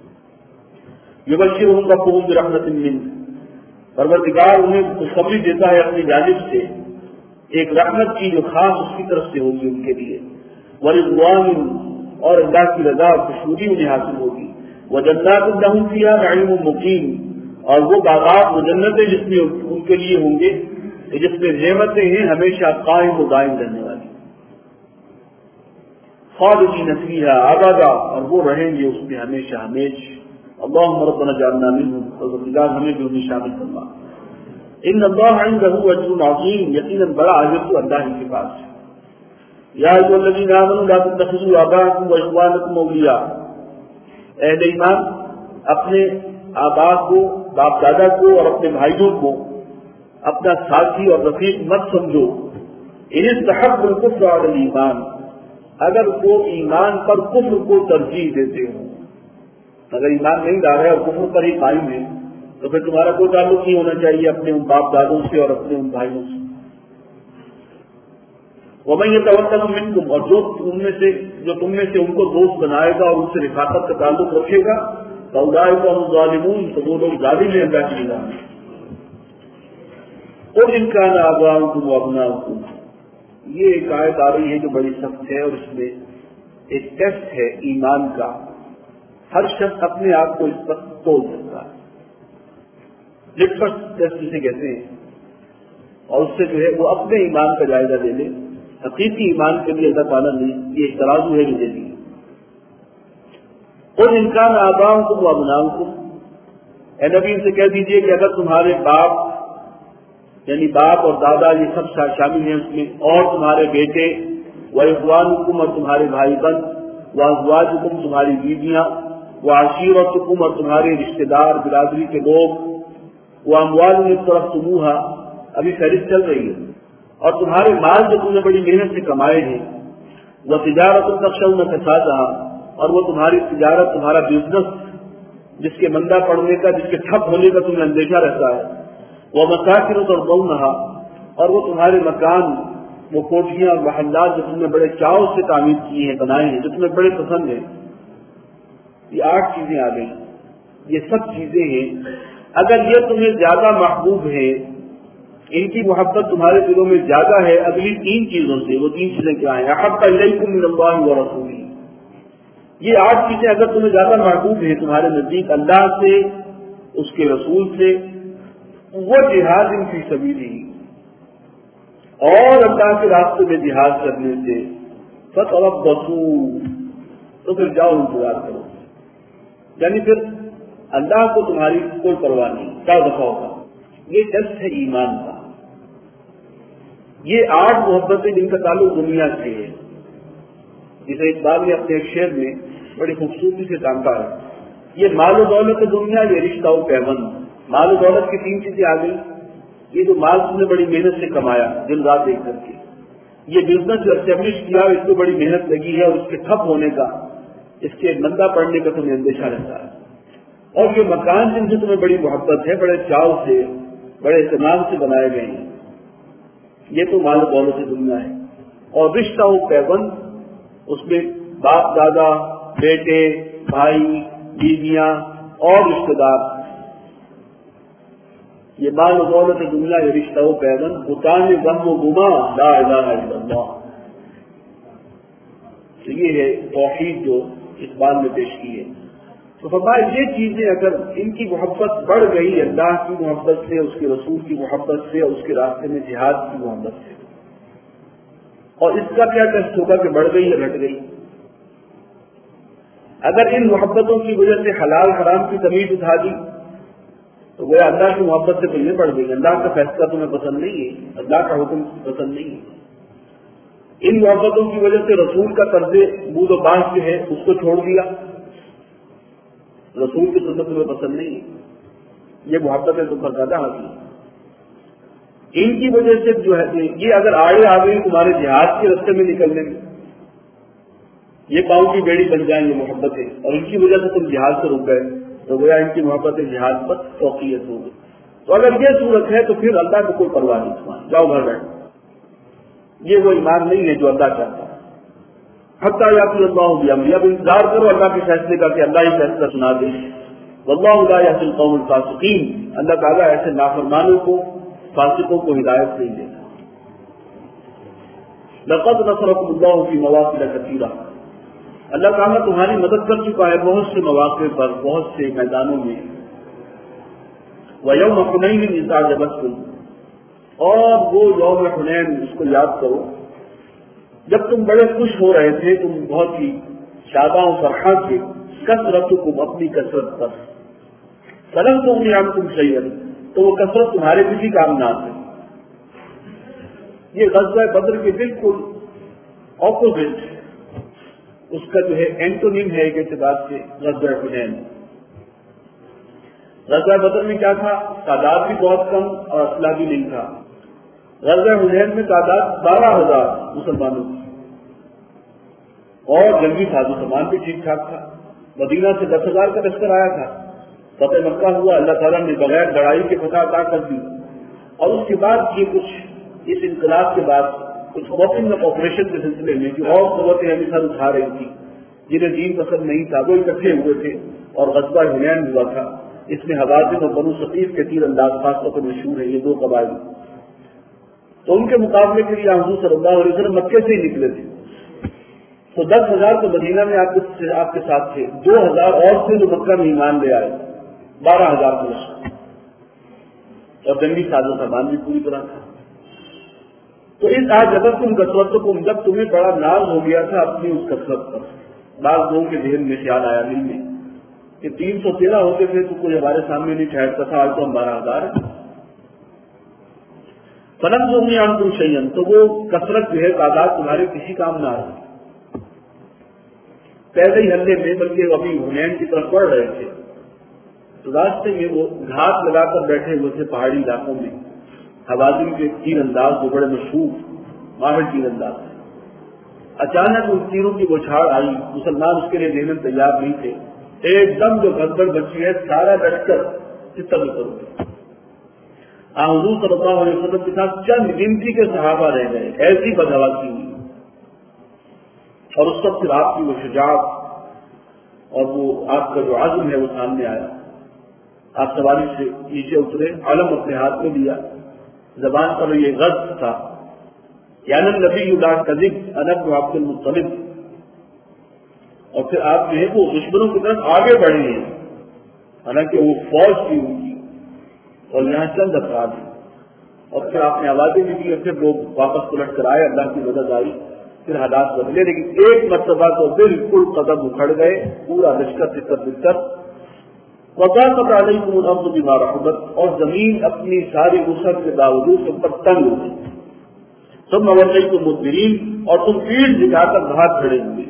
یبشرهم ربهم برحمۃ منہ، پروردگار انہیں خوشخبری دیتا ہے اپنی جانب سے ایک رحمت کی جو خاص اس کی طرف سے ہوگی ان کے لیے، ورضوان، اور اللہ کی رضا اور خوشنودی انہیں حاصل ہوگی، وجنات لهم فیہا نعیم مقیم، اور وہ باغات و جنتیں جس میں ان کے لیے ہوں گے، جس میں نعمتیں ہیں ہمیشہ قائم و دائم رہنے والی، خالدین فیہا ابدا، اور وہ رہیں گے اس میں ہمیشہ ہمیشہ۔ اللہم ربنا اجعلنا منہم، پروردگار ہمیں بھی انہیں شامل فرما۔ ان اللہ عندہ اجر عظیم، یقیناً بڑا اجر تو اللہ ہی کے پاس ہے۔ یا ایھا الذین آمنوا لا تتخذوا آباءکم واخوانکم اولیاء، اہل ایمان اپنے آباء کو، باپ دادا کو اور اپنے بھائیوں کو اپنا ساتھی اور رفیق مت سمجھو، ان استحبوا الکفر علی الایمان، اگر وہ ایمان پر کفر کو ترجیح دیتے ہوں، اگر ایمان نہیں لا رہے اور کفر پر ہی قائم ہے تو پھر تمہارا کوئی تعلق نہیں ہونا چاہیے اپنے ان باپ دادوں سے اور اپنے ان بھائیوں سے۔ وَمَن يَتَوَلَّهُم مِّنكُمْ، اور جو تم میں سے جو تم میں سے ان کو دوست بنائے گا اور ان سے رفاقت کا تعلق رکھے گا، فَأُولَٰئِکَ هُمُ الظَّالِمُونَ، تو وہ لوگ ظالم ہیں اللہ کی راہ میں۔ قُلْ إِن كَانَ آبَاؤُكُمْ وَأَبْنَاؤُكُمْ، یہ ایک آیت آ رہی ہے جو بڑی سخت ہے، اور اس میں ایک ٹیسٹ ہے ایمان کا، ہر شخص اپنے آپ کو اس پر تول سکتا ہے، لٹمس ٹیسٹ جسے کہتے ہیں، اور اس سے جو ہے وہ اپنے ایمان کا جائزہ لے لے۔ حقیقی ایمان کے لیے اللہ تعالیٰ نے یہ ایک ترازو ہے مجھے لیے۔ قل ان کان آباؤکم وابناؤکم، اے نبی ان سے کہہ دیجئے کہ اگر تمہارے باپ یعنی باپ اور دادا یہ سب شامل ہیں اس میں، اور تمہارے بیٹے، واخوانکم، اور تمہارے بھائی بند، وازواجکم، تمہاری بیویاں، وعشیرتکم، اور تمہارے رشتہ دار برادری کے لوگ، وہ اموال اقترفتموها ابھی فہرست چل رہی ہے، اور تمہارے مال جو تم نے بڑی محنت سے کمائے ہیں، وہ تجارت تخشون کسادها، اور وہ تمہاری تجارت، تمہارا بزنس جس کے مندہ پڑنے کا، جس کے ٹھپ ہونے کا تمہیں اندیشہ رہتا ہے، وہ مساکن ترضونها، اور وہ تمہارے مکان، وہ کوٹھیاں اور محلات جو تم نے بڑے چاؤ سے تعمیر کیے ہیں، بنائے ہیں، جو تمہیں بڑے پسند ہیں، یہ آٹھ چیزیں آ گئی. یہ سب چیزیں ہیں، اگر یہ تمہیں زیادہ محبوب ہے، ان کی محبت تمہارے دلوں میں زیادہ ہے اگلی تین چیزوں سے، وہ تین چیزیں کیا ہیں؟ احب الیکم من اللہ ورسولہ، یہ آٹھ چیزیں اگر تمہیں زیادہ محبوب ہیں تمہارے نزدیک اللہ سے، اس کے رسول سے، وہ جہاد فی سبیلہ، اور اللہ کے راستے میں جہاد کرنے سے، فتربصوا، تو پھر جاؤ انتظار کرو. یعنی پھر اللہ کو تمہاری کوئی پرواہ نہیں، کیا دفعہ ہوگا. یہ ٹیسٹ ہے ایمان کا. یہ آٹھ محبتیں جن کا تعلق دنیا سے ہے، جسے اقبال نے اپنے ایک شعر میں بڑی خوبصورتی سے ٹانکا ہے. یہ مال و دولت دنیا، یہ رشتہ و پیوند. مال و دولت کی تین چیزیں آ گئی. یہ جو مال تم نے بڑی محنت سے کمایا دن رات ایک کر کے، یہ بزنس جو اسٹیبلش کیا اس کو بڑی محنت لگی ہے، اور اس کے ٹھپ ہونے کا، اس کے مندہ پڑنے کا تمہیں اندیشہ رہتا ہے. اور یہ مکان جن سے تمہیں بڑی محبت ہے، بڑے چاؤ سے، بڑے اہتمام سے بنائے گئے ہیں، یہ تو مال و دولت دنیا ہے. اور رشتہ و پیوند، اس میں باپ دادا، بیٹے، بھائی، بیویاں اور رشتے دار، یہ مال و دولت دنیا، یہ رشتہ و پیوند. بتان غم و گما لا الہ الا اللہ. تو یہ ہے توحید جو اس بات میں پیش کی ہے. تو فرمایا یہ چیزیں اگر ان کی محبت بڑھ گئی اللہ کی محبت سے، اس کے رسول کی محبت سے، اور اس کے راستے میں جہاد کی محبت سے، اور اس کا کیا ٹیسٹ ہوگا کہ بڑھ گئی یا گھٹ گئی. اگر ان محبتوں کی وجہ سے حلال حرام کی تمیز اٹھا دی تو گویا اللہ کی محبت سے تو یہ بڑھ گئی. اللہ کا فیصلہ تمہیں پسند نہیں ہے، اللہ کا حکم پسند نہیں ہے. ان محبتوں کی وجہ سے رسول کا طرز بود و باش جو ہے اس کو چھوڑ دیا، رسول کی سنت تمہیں پسند نہیں ہے، یہ محبتیں تم پر زیادہ حاصل. ان کی وجہ سے جو ہے یہ اگر آڑے آ گئی تمہارے جہاد کے راستے میں نکلنے میں، یہ پاؤں کی بیڑی بن جائیں یہ محبتیں، اور ان کی وجہ سے تم جہاد سے رک گئے تو گویا ان کی محبتیں جہاد پر توقیت ہو گئی. تو اگر یہ صورت ہے تو پھر اللہ کو کوئی پرواہ نہیں تمہاری، جاؤ گھر بیٹھو. یہ وہ ایمان نہیں ہے جو اللہ چاہتا ہے. حتیٰ یأتی اللہ بأمرہ، اب انتظار کرو اللہ کے فیصلے کا کہ اللہ ہی فیصلہ سنا دے. واللہ لا یہدی القوم الفاسقین، اللہ تعالیٰ ایسے نافرمانوں کو، فاسقوں کو ہدایت نہیں دیتا. لقد نصرکم اللہ فی مواطن کثیرہ، اللہ تعالیٰ تمہاری مدد کر چکا ہے بہت سے مواقع پر، بہت سے میدانوں میں. وَيَوْمَ حُنَيْنٍ إِذْ أَعْجَبَتْكُمْ، اور وہ یوم حنین اس کو یاد کرو جب تم بڑے خوش ہو رہے تھے، تم بہت ہی شاداں و فرحاں تھے. کثرتکم، اپنی کثرت پر. فلم تغنی عنکم شیئا، تو وہ کثرت تمہارے کسی کام نہ آتے. یہ غزوہ بدر کے بالکل اپوزٹ، اس کا جو ہے اینٹونیم ہے ایک اعتبار سے غزوہ حنین. غزوہ بدر میں کیا تھا؟ تعداد بھی بہت کم اور اسلحہ بھی نہیں تھا. غزوہ حنین میں تعداد بارہ ہزار مسلمانوں کی، اور جنگی ساز و سامان بھی ٹھیک ٹھاک تھا. مدینہ سے دس ہزار کا لشکر آیا تھا. فتح مکہ ہوا، اللہ تعالیٰ نے بغیر لڑائی کے فتح عطا کر دی. اور اس کے بعد یہ کچھ اس انقلاب کے بعد کچھ اوپننگ اپ آپریشن کے سلسلے میں جو اور قوتیں ہمیں سر اٹھا رہی تھی، جنہیں دین پسند نہیں تھا، وہ اکٹھے ہوئے تھے اور غزوہ حنین ہوا تھا. اس میں حوازن اور بنو ثقیف کے تیر انداز خاص طور پر مشہور ہے، یہ دو قبائل. تو ان کے مقابلے کے لیے حضور صلی اللہ علیہ وسلم مکے سے ہی نکلے تھے. تو دس ہزار تو مدینہ میں آپ کے آپ کے ساتھ تھے، دو ہزار اور تھے جو مکہ میں ایمان لے آئے، بارہ ہزار کا لشکر، اور جنگی ساز و سامان بھی پوری طرح تھا. تو اس آج جب تم کثرت کو جب تمہیں بڑا ناز ہو گیا تھا اپنی اس کثرت پر، بعض لوگوں کے ذہن میں خیال آیا دل میں کہ تین سو تیرہ ہوتے تھے تو کوئی ہمارے سامنے نہیں ٹھہرتا تھا، آج تو ہم بارہ ہزار ہیں. فلم تغنی عنکم شیئا، تو وہ کثرت جو ہے تعداد تمہارے کسی کام نہ آئی. پہلے ہی حلے میں بلکہ ابھی حنین کی طرف بڑھ رہے تھے تو راستے میں وہ گھاٹ لگا کر بیٹھے ہوئے تھے پہاڑی علاقوں میں. حوازن کے تیر انداز وہ بڑے مشہور ماہر تیر انداز تھے. اچانک ان تیروں کی بوچھاڑ آئی. مسلمان اس کے لیے دینے تیار نہیں تھے. ایک دم جو گھڑبڑ بچی ہے سارا ڈٹ کر چتر بتر ہو گئے. حضور صلی اللہ علیہ وسلم کے ساتھ چند گنتی کے صحابہ رہ گئے. ایسی بدہواسی ہوئی. اور اس وقت پھر آپ کی وہ شجاعت اور وہ آپ کا جو عزم ہے وہ سامنے آیا. آپ سواری سے نیچے اترے, علم اپنے ہاتھ میں لیا, زبان پر یہ غرض تھا یعنی نبی لا کذب انا ابن عبد المطلب. اور پھر آپ جو ہے وہ دشمنوں کی طرف آگے بڑھے ہیں, حالانکہ وہ فوج تھی ان کی اور یہاں چند افراد ہیں. اور پھر آپ نے آوازیں بھی دی اور پھر لوگ واپس پلٹ کر آئے, اللہ کی مدد آئی, پھر حالات بدلے. لیکن ایک مرتبہ تو بالکل قدم اکھڑ گئے, پورا لشکر چکر بکر. وضاقت علیکم الارض بما رحبت, اور زمین اپنی ساری وسعت کے باوجود تم پر تنگ ہو گئی. ثم ولیتم مدبرین, اور تم پیٹ دکھا کر بھاگ کھڑے ہوئے.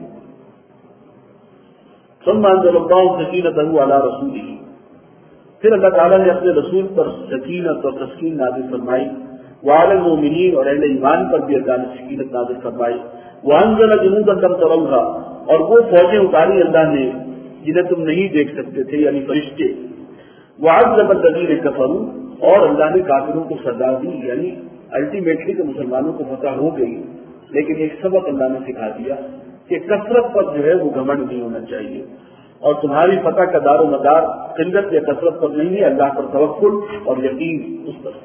ثم انزل اللہ سکینتہ علی رسولہ, پھر اللہ تعالیٰ نے اپنے رسول پر سکینت اور تسکین نازل فرمائی. وعلی المؤمنین, اور اہل ایمان پر بھی اللہ نے سکینت نازل فرمائی. وانزل جنودا لم تروها, اور وہ فوجیں اتاری اللہ نے جنہیں تم نہیں دیکھ سکتے تھے, یعنی فرشتے. وعذب الذین کفروا, اور اللہ نے کافروں کو سزا دی, یعنی الٹیمیٹلی تو مسلمانوں کو فتح ہو گئی. لیکن ایک سبق اللہ نے سکھا دیا کہ کثرت پر جو ہے وہ گھمنڈ نہیں ہونا چاہیے, اور تمہاری فتح کا دار و مدار قلت یا کثرت پر نہیں ہے, اللہ پر توکل اور یقین اس پر.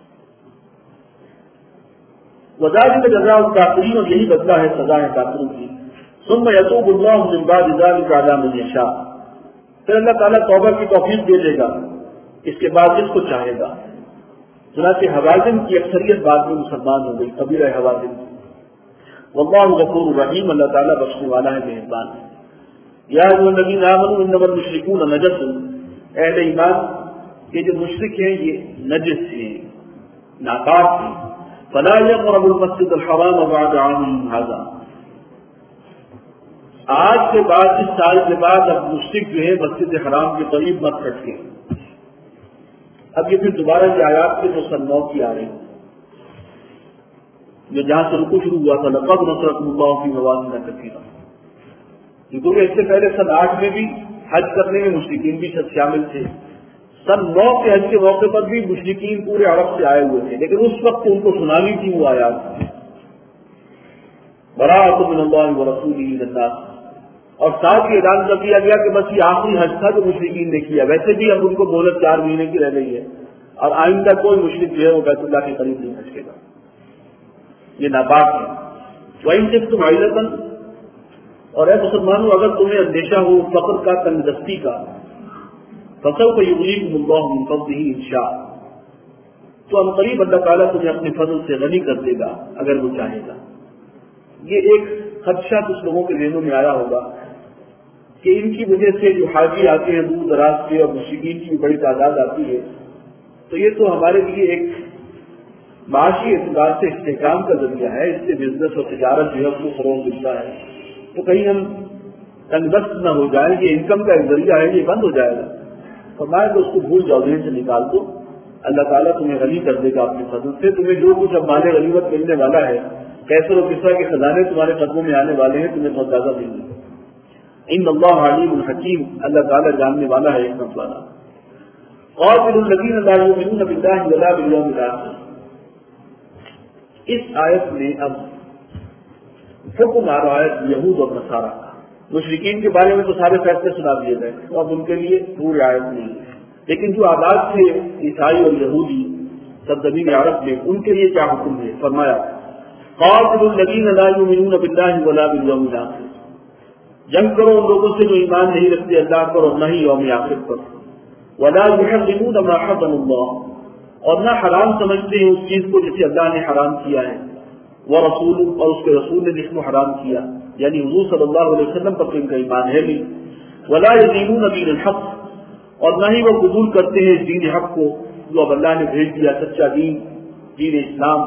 وذالک جزاء الکافرین, اور یہی بدلہ ہے سزا ہے کافروں کی. ثم یتوب اللہ من بعد ذلک علی من یشاء, پھر اللہ تعالیٰ توبہ کی توفیق دے دے گا اس کے بعد جس کو چاہے گا. چنانچہ حوازن کی اکثریت بعد میں مسلمان ہو گئی, قبیلہ حوازن. واللہ غفور رحیم, اللہ تعالیٰ بخشنے والا ہے, مہربان ہے. یا ایھا الذین آمنوا انما المشرکون نجس, اہل ایمان یہ جو مشرک ہیں یہ نجس ہیں, ناپاک ہیں. فلا یقربوا المسجد الحرام بعد عامهم ھذا, آج کے بعد اس سال کے بعد اب مشرک جو ہے مسجد حرام کے قریب مت کھٹکے. اب یہ پھر دوبارہ کی آیات سے جو سن نو کی آ رہی ہیں, جو جہاں سے رکو شروع ہوا تھا لقد نصرکم اللہ فی مواطن کثیرہ, کیونکہ اس سے پہلے سن آٹھ میں بھی حج کرنے میں مشرکین بھی شامل تھے. سن نو کے حج کے موقع پر بھی مشرکین پورے عرب سے آئے ہوئے تھے, لیکن اس وقت ان کو سنانی تھی وہ آیات براءۃ من اللہ ورسولہ الی الناس, اور ساتھ ہی اعلان کر دیا گیا کہ بس یہ آخری حج تھا جو مشرکین نے کیا. ویسے بھی اب ان کو مہلت چار مہینے کی رہ گئی ہے, اور آئندہ کوئی مشرک جو ہے وہ بیت اللہ کے قریب نہیں پہنچے گا, یہ ناپاک ہے. وَإِن خِفْتُمْ عَيْلَةً, اور اے مسلمانوں اگر تمہیں اندیشہ ہو فقر کا, تنگ دستی کا, فَسَوْفَ يُغْنِيكُمُ اللَّهُ مِن فَضْلِهِ إِن شَاءَ, تو ان قریب اللہ تعالیٰ تمہیں اپنے فضل سے غنی کر دے گا اگر وہ چاہے گا. یہ ایک خدشہ کچھ لوگوں کے ذہنوں میں آیا ہوگا کہ ان کی وجہ سے جو حاجی آتے ہیں دور دراز کے اور مشرکین کی بڑی تعداد آتی ہے, تو یہ تو ہمارے لیے ایک معاشی اعتبار سے استحکام کا ذریعہ ہے, اس سے بزنس اور تجارت جو ہے اس کو فروغ ملتا ہے. تو کہیں ہم تنگ دست نہ ہو جائیں, یہ انکم کا ایک ذریعہ ہے, یہ بند ہو جائے گا. فرمایا تو اس کو بھول جاؤ, ذہن سے نکال دو, اللہ تعالیٰ تمہیں غنی کر دے گا اپنے فضل سے. تمہیں جو کچھ اب مال غنیمت ملنے والا ہے, کیسر و کسرا کے خزانے تمہارے قدموں میں آنے والے ہیں, تمہیں بہت زیادہ مل گے. ان اللہ علیم الحکیم, اللہ تعالیٰ جاننے والا ہے, حکمت والا. قاتل الذین لا یؤمنون باللہ ولا بالیوم الآخر, اس آیت میں اب حکم آ رہا ہے یہود اور نصارہ کا. مشرکین کے بارے میں تو سارے فیصلے سنا دیے گئے, تو اب ان کے لیے پوری آیت نہیں ہے. لیکن جو آباد تھے عیسائی اور یہودی سرزمین عرب میں, ان کے لیے کیا حکم ہے؟ فرمایا قاتل الذین لا یؤمنون باللہ ولا بالیوم الآخر, جنگ کرو ان لوگوں سے جو ایمان نہیں رکھتے اللہ پر اور نہ ہی یوم آخر پر. ولا یحرمون ما حرم اللہ, اور نہ حرام سمجھتے ہیں اس چیز کو جسے اللہ نے حرام کیا ہے, ورسول, اور اس کے رسول نے جس کو حرام کیا, یعنی حضور صلی اللہ علیہ وسلم پر ان کا ایمان ہے نہیں. ولا یدینون دین الحق, اور نہ ہی وہ قبول کرتے ہیں اس دین حق کو جو اب اللہ نے بھیج دیا, سچا دین, دین اسلام.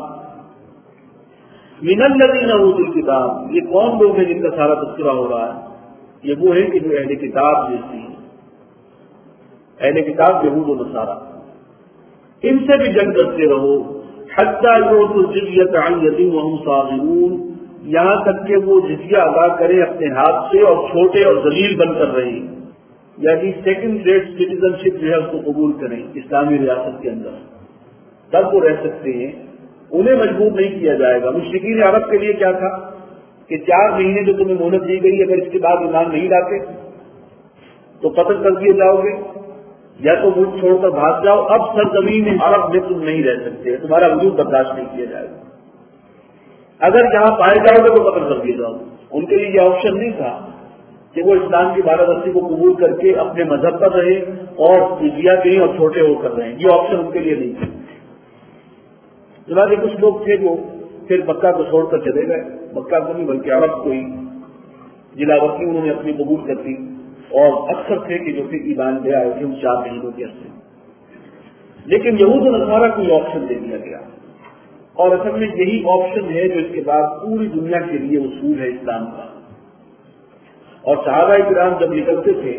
من الذین اوتوا الکتاب, یہ کون لوگ ہیں جن کا سارا تذکرہ ہو رہا ہے؟ یہ وہ ہے کہ جو اہل کتاب جیسی ہیں. اہل کتاب یہود و نصارہ، ان سے بھی جنگ کرتے رہو، حتی یعطوا الجزیۃ عن ید وہم صاغرون، یہاں تک کہ وہ جزیہ ادا کریں اپنے ہاتھ سے اور چھوٹے اور ذلیل بن کر رہیں، یعنی سیکنڈ ریٹ سٹیزن شپ جو ہے اس کو قبول کریں اسلامی ریاست کے اندر، تب وہ رہ سکتے ہیں، انہیں مجبور نہیں کیا جائے گا۔ مشرکین عرب کے لیے کیا تھا کہ چار مہینے جو تمہیں مہلت دی گئی، اگر اس کے بعد ایمان نہیں لاتے تو قتل کر دیے جاؤ گے یا تو ملک چھوڑ کر بھاگ جاؤ، اب سرزمین عرب میں تم نہیں رہ سکتے، تمہارا وجود برداشت نہیں کیا جائے گا، اگر یہاں پائے جاؤ گے تو قتل کر دیے جاؤ۔ ان کے لیے یہ آپشن نہیں تھا کہ وہ اسلام کی بالادستی کو قبول کر کے اپنے مذہب پر رہے اور جزیہ دیں اور چھوٹے ہو کر رہیں، یہ آپشن ان کے لیے نہیں تھا۔ چنانچہ کچھ لوگ تھے جو پھر مکہ کو چھوڑ کر چلے گئے، مکہ کو نہیں بلکہ عرب کو ہی جلاوطنی انہوں نے اپنی قبول کر دی، اور اکثر تھے کہ جو پھر ایمان لے آئے تھے ان چار مہینوں کے عرصے۔ لیکن یہود و نصارہ کو یہ آپشن دے دیا گیا، اور اصل میں یہی آپشن ہے جو اس کے بعد پوری دنیا کے لیے اصول ہے اسلام کا۔ اور صحابہ کرام جب نکلتے تھے،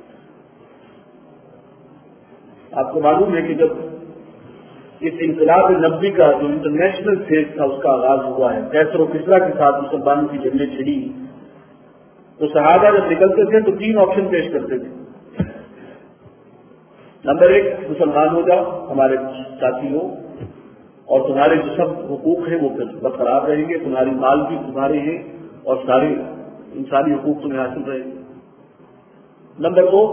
آپ کو معلوم ہے کہ جب اس انقلاب نبوی کا جو انٹرنیشنل فیز تھا اس کا آغاز ہوا ہے، کیسر و کسریٰ کے ساتھ مسلمانوں کی جنگیں چھڑی، تو صحابہ جب نکلتے تھے تو تین آپشن پیش کرتے تھے۔ نمبر ایک، مسلمان ہو جاؤ، ہمارے ساتھی ہو، اور تمہارے جو سب حقوق ہیں وہ برقرار رہیں گے، تمہاری مال بھی تمہارے ہیں اور سارے انسانی حقوق تمہیں حاصل رہیں گے۔ نمبر دو،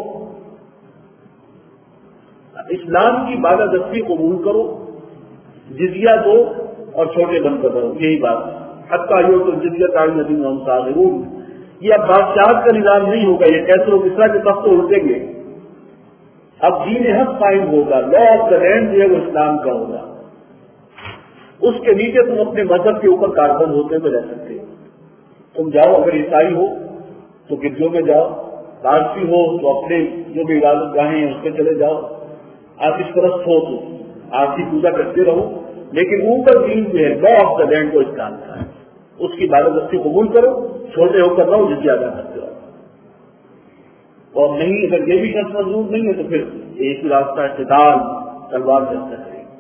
اسلام کی بالادستی قبول کرو، جزیہ دو اور چھوٹے بن کر رہو، یہی بات۔ حتی یعطوا الجزیۃ عن ید وہم صاغرون، یہ اب بادشاہت کا نظام نہیں ہوگا، یہ کیسر و کسریٰ کے تخت الٹیں گے، اب دین حق قائم ہوگا، لا آف دا لینڈ جو ہے وہ اسلام کا ہوگا، اس کے نیچے تم اپنے مذہب کے اوپر کاربند ہوتے ہوئے رہ سکتے ہو۔ تم جاؤ، اگر عیسائی ہو تو گرجوں میں جاؤ، پارسی ہو تو اپنے جو بھی عبادت گاہیں ہیں اس پہ چلے جاؤ، آتش پرست ہو تو آرسی پوجا کرتے رہو، لیکن اوپر دین جو ہے لا آف دا لینڈ کو اسلام کا ہے، اس کی بالادستی قبول کرو، چھوٹے ہو کر رہو، جزیہ ادا کرتے رہو۔ اور نہیں، اگر یہ بھی شرط منظور نہیں ہے تو پھر ایک ہی راستہ ہے، قتال، تلوار سے کرے۔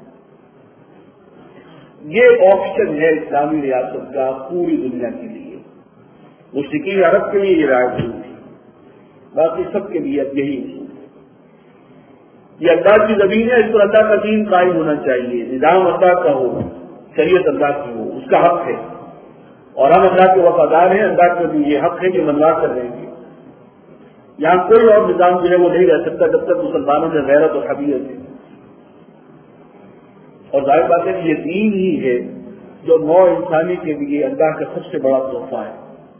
یہ آپشن ہے اسلامی ریاست کا پوری دنیا کے لیے، مشرکین عرب کے لیے یہ رائے ہوئی تھی، باقی سب کے لیے اب یہی اصول ہے۔ یہ اللہ کی زمین ہے، اس پر اللہ کا دین قائم ہونا چاہیے، نظام اللہ کا ہو، شریعت اللہ کی ہو، اس کا حق ہے، اور ہم اللہ کے وفادار ہیں، اللہ کا بھی یہ حق ہے کہ منوا کر رہیں گے۔ یہاں کوئی اور نظام جو ہے وہ نہیں رہ سکتا جب تک مسلمانوں میں غیرت اور حمیت ہے، اور ظاہر بات ہے کہ یہ دین ہی ہے جو نوع انسانی کے لیے اللہ کا سب سے بڑا تحفہ ہے،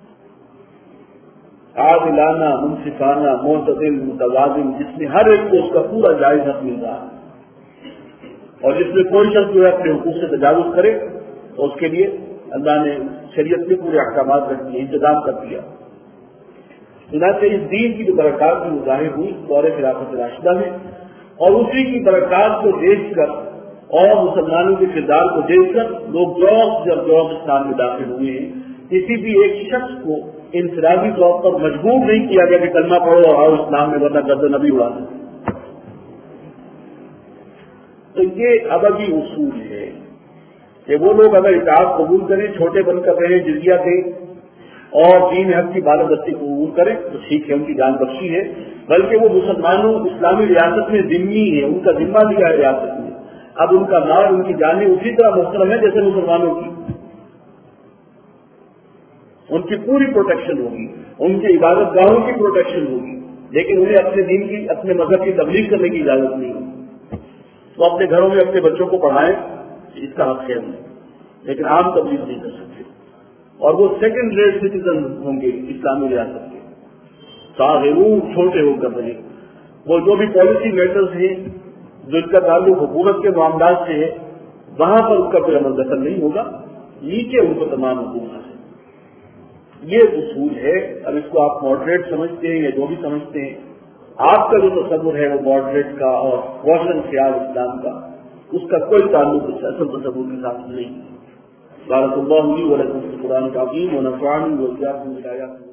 عادلانہ، منصفانہ، معتدل، متوازن، جس میں ہر ایک کو اس کا پورا جائز حق مل رہا ہے، اور جس میں کوئی شخص جو ہے اپنے حقوق سے تجاوز کرے تو اس کے لیے اللہ نے شریعت میں پورے احکامات رکھ دیے، انتظام کر دیا۔ چنانچہ اس دین کی جو برکات بھی ظاہر ہوئی دور خلافت راشدہ میں، اور اسی کی برکات کو دیکھ کر اور مسلمانوں کے کردار کو دیکھ کر لوگ جوش جب جوش اسلام میں داخل ہوئے ہیں۔ کسی بھی ایک شخص کو انفرادی طور پر مجبور نہیں کیا گیا کہ کلمہ پڑھو اور آؤ اسلام میں، ورنہ گردن نبی اڑا دیں۔ تو یہ ابدی اصول ہے کہ وہ لوگ اگر اطاعت قبول کریں، چھوٹے بن کر رہیں، جزیہ دیں اور دین حق کی بالادستی قبول کریں تو ٹھیک ہے، ان کی جان بخشی ہے، بلکہ وہ مسلمانوں اسلامی ریاست میں ذمہ ہے، ان کا ذمہ لیا ہے ریاست میں، اب ان کا مال، ان کی جانیں اسی طرح محترم ہے جیسے مسلمانوں کی، ان کی پوری پروٹیکشن ہوگی، ان کی عبادت گاہوں کی پروٹیکشن ہوگی، لیکن انہیں اپنے دین کی، اپنے مذہب کی تبلیغ کرنے کی اجازت نہیں ہوگی۔ تو اپنے گھروں میں اپنے بچوں کو پڑھائیں، اس کا حق ہے انہیں، لیکن عام تبلیغ نہیں کر سکتے، اور وہ سیکنڈ ریٹ سٹیزن ہوں گے اسلامی ریاست کے، صاغرون، چھوٹے ہو کر رہے، وہ جو بھی پالیسی میٹرز ہیں جو اس کا تعلق حکومت کے معاملات سے ہے وہاں پر ان کا کوئی عمل دخل نہیں ہوگا، نیچے ان کو تمام حکومت ہے۔ یہ اصول ہے۔ اب اس کو آپ ماڈریٹ سمجھتے ہیں یا جو بھی سمجھتے ہیں، آپ کا جو تصور ہے وہ ماڈریٹ کا اور روشن خیال اسلام کا، اس کا کوئی تعلق اس اصل تصور کے ساتھ نہیں۔ بارک اللہ لی و لکم فی القرآن العظیم ونفعنی وإياکم بالآیات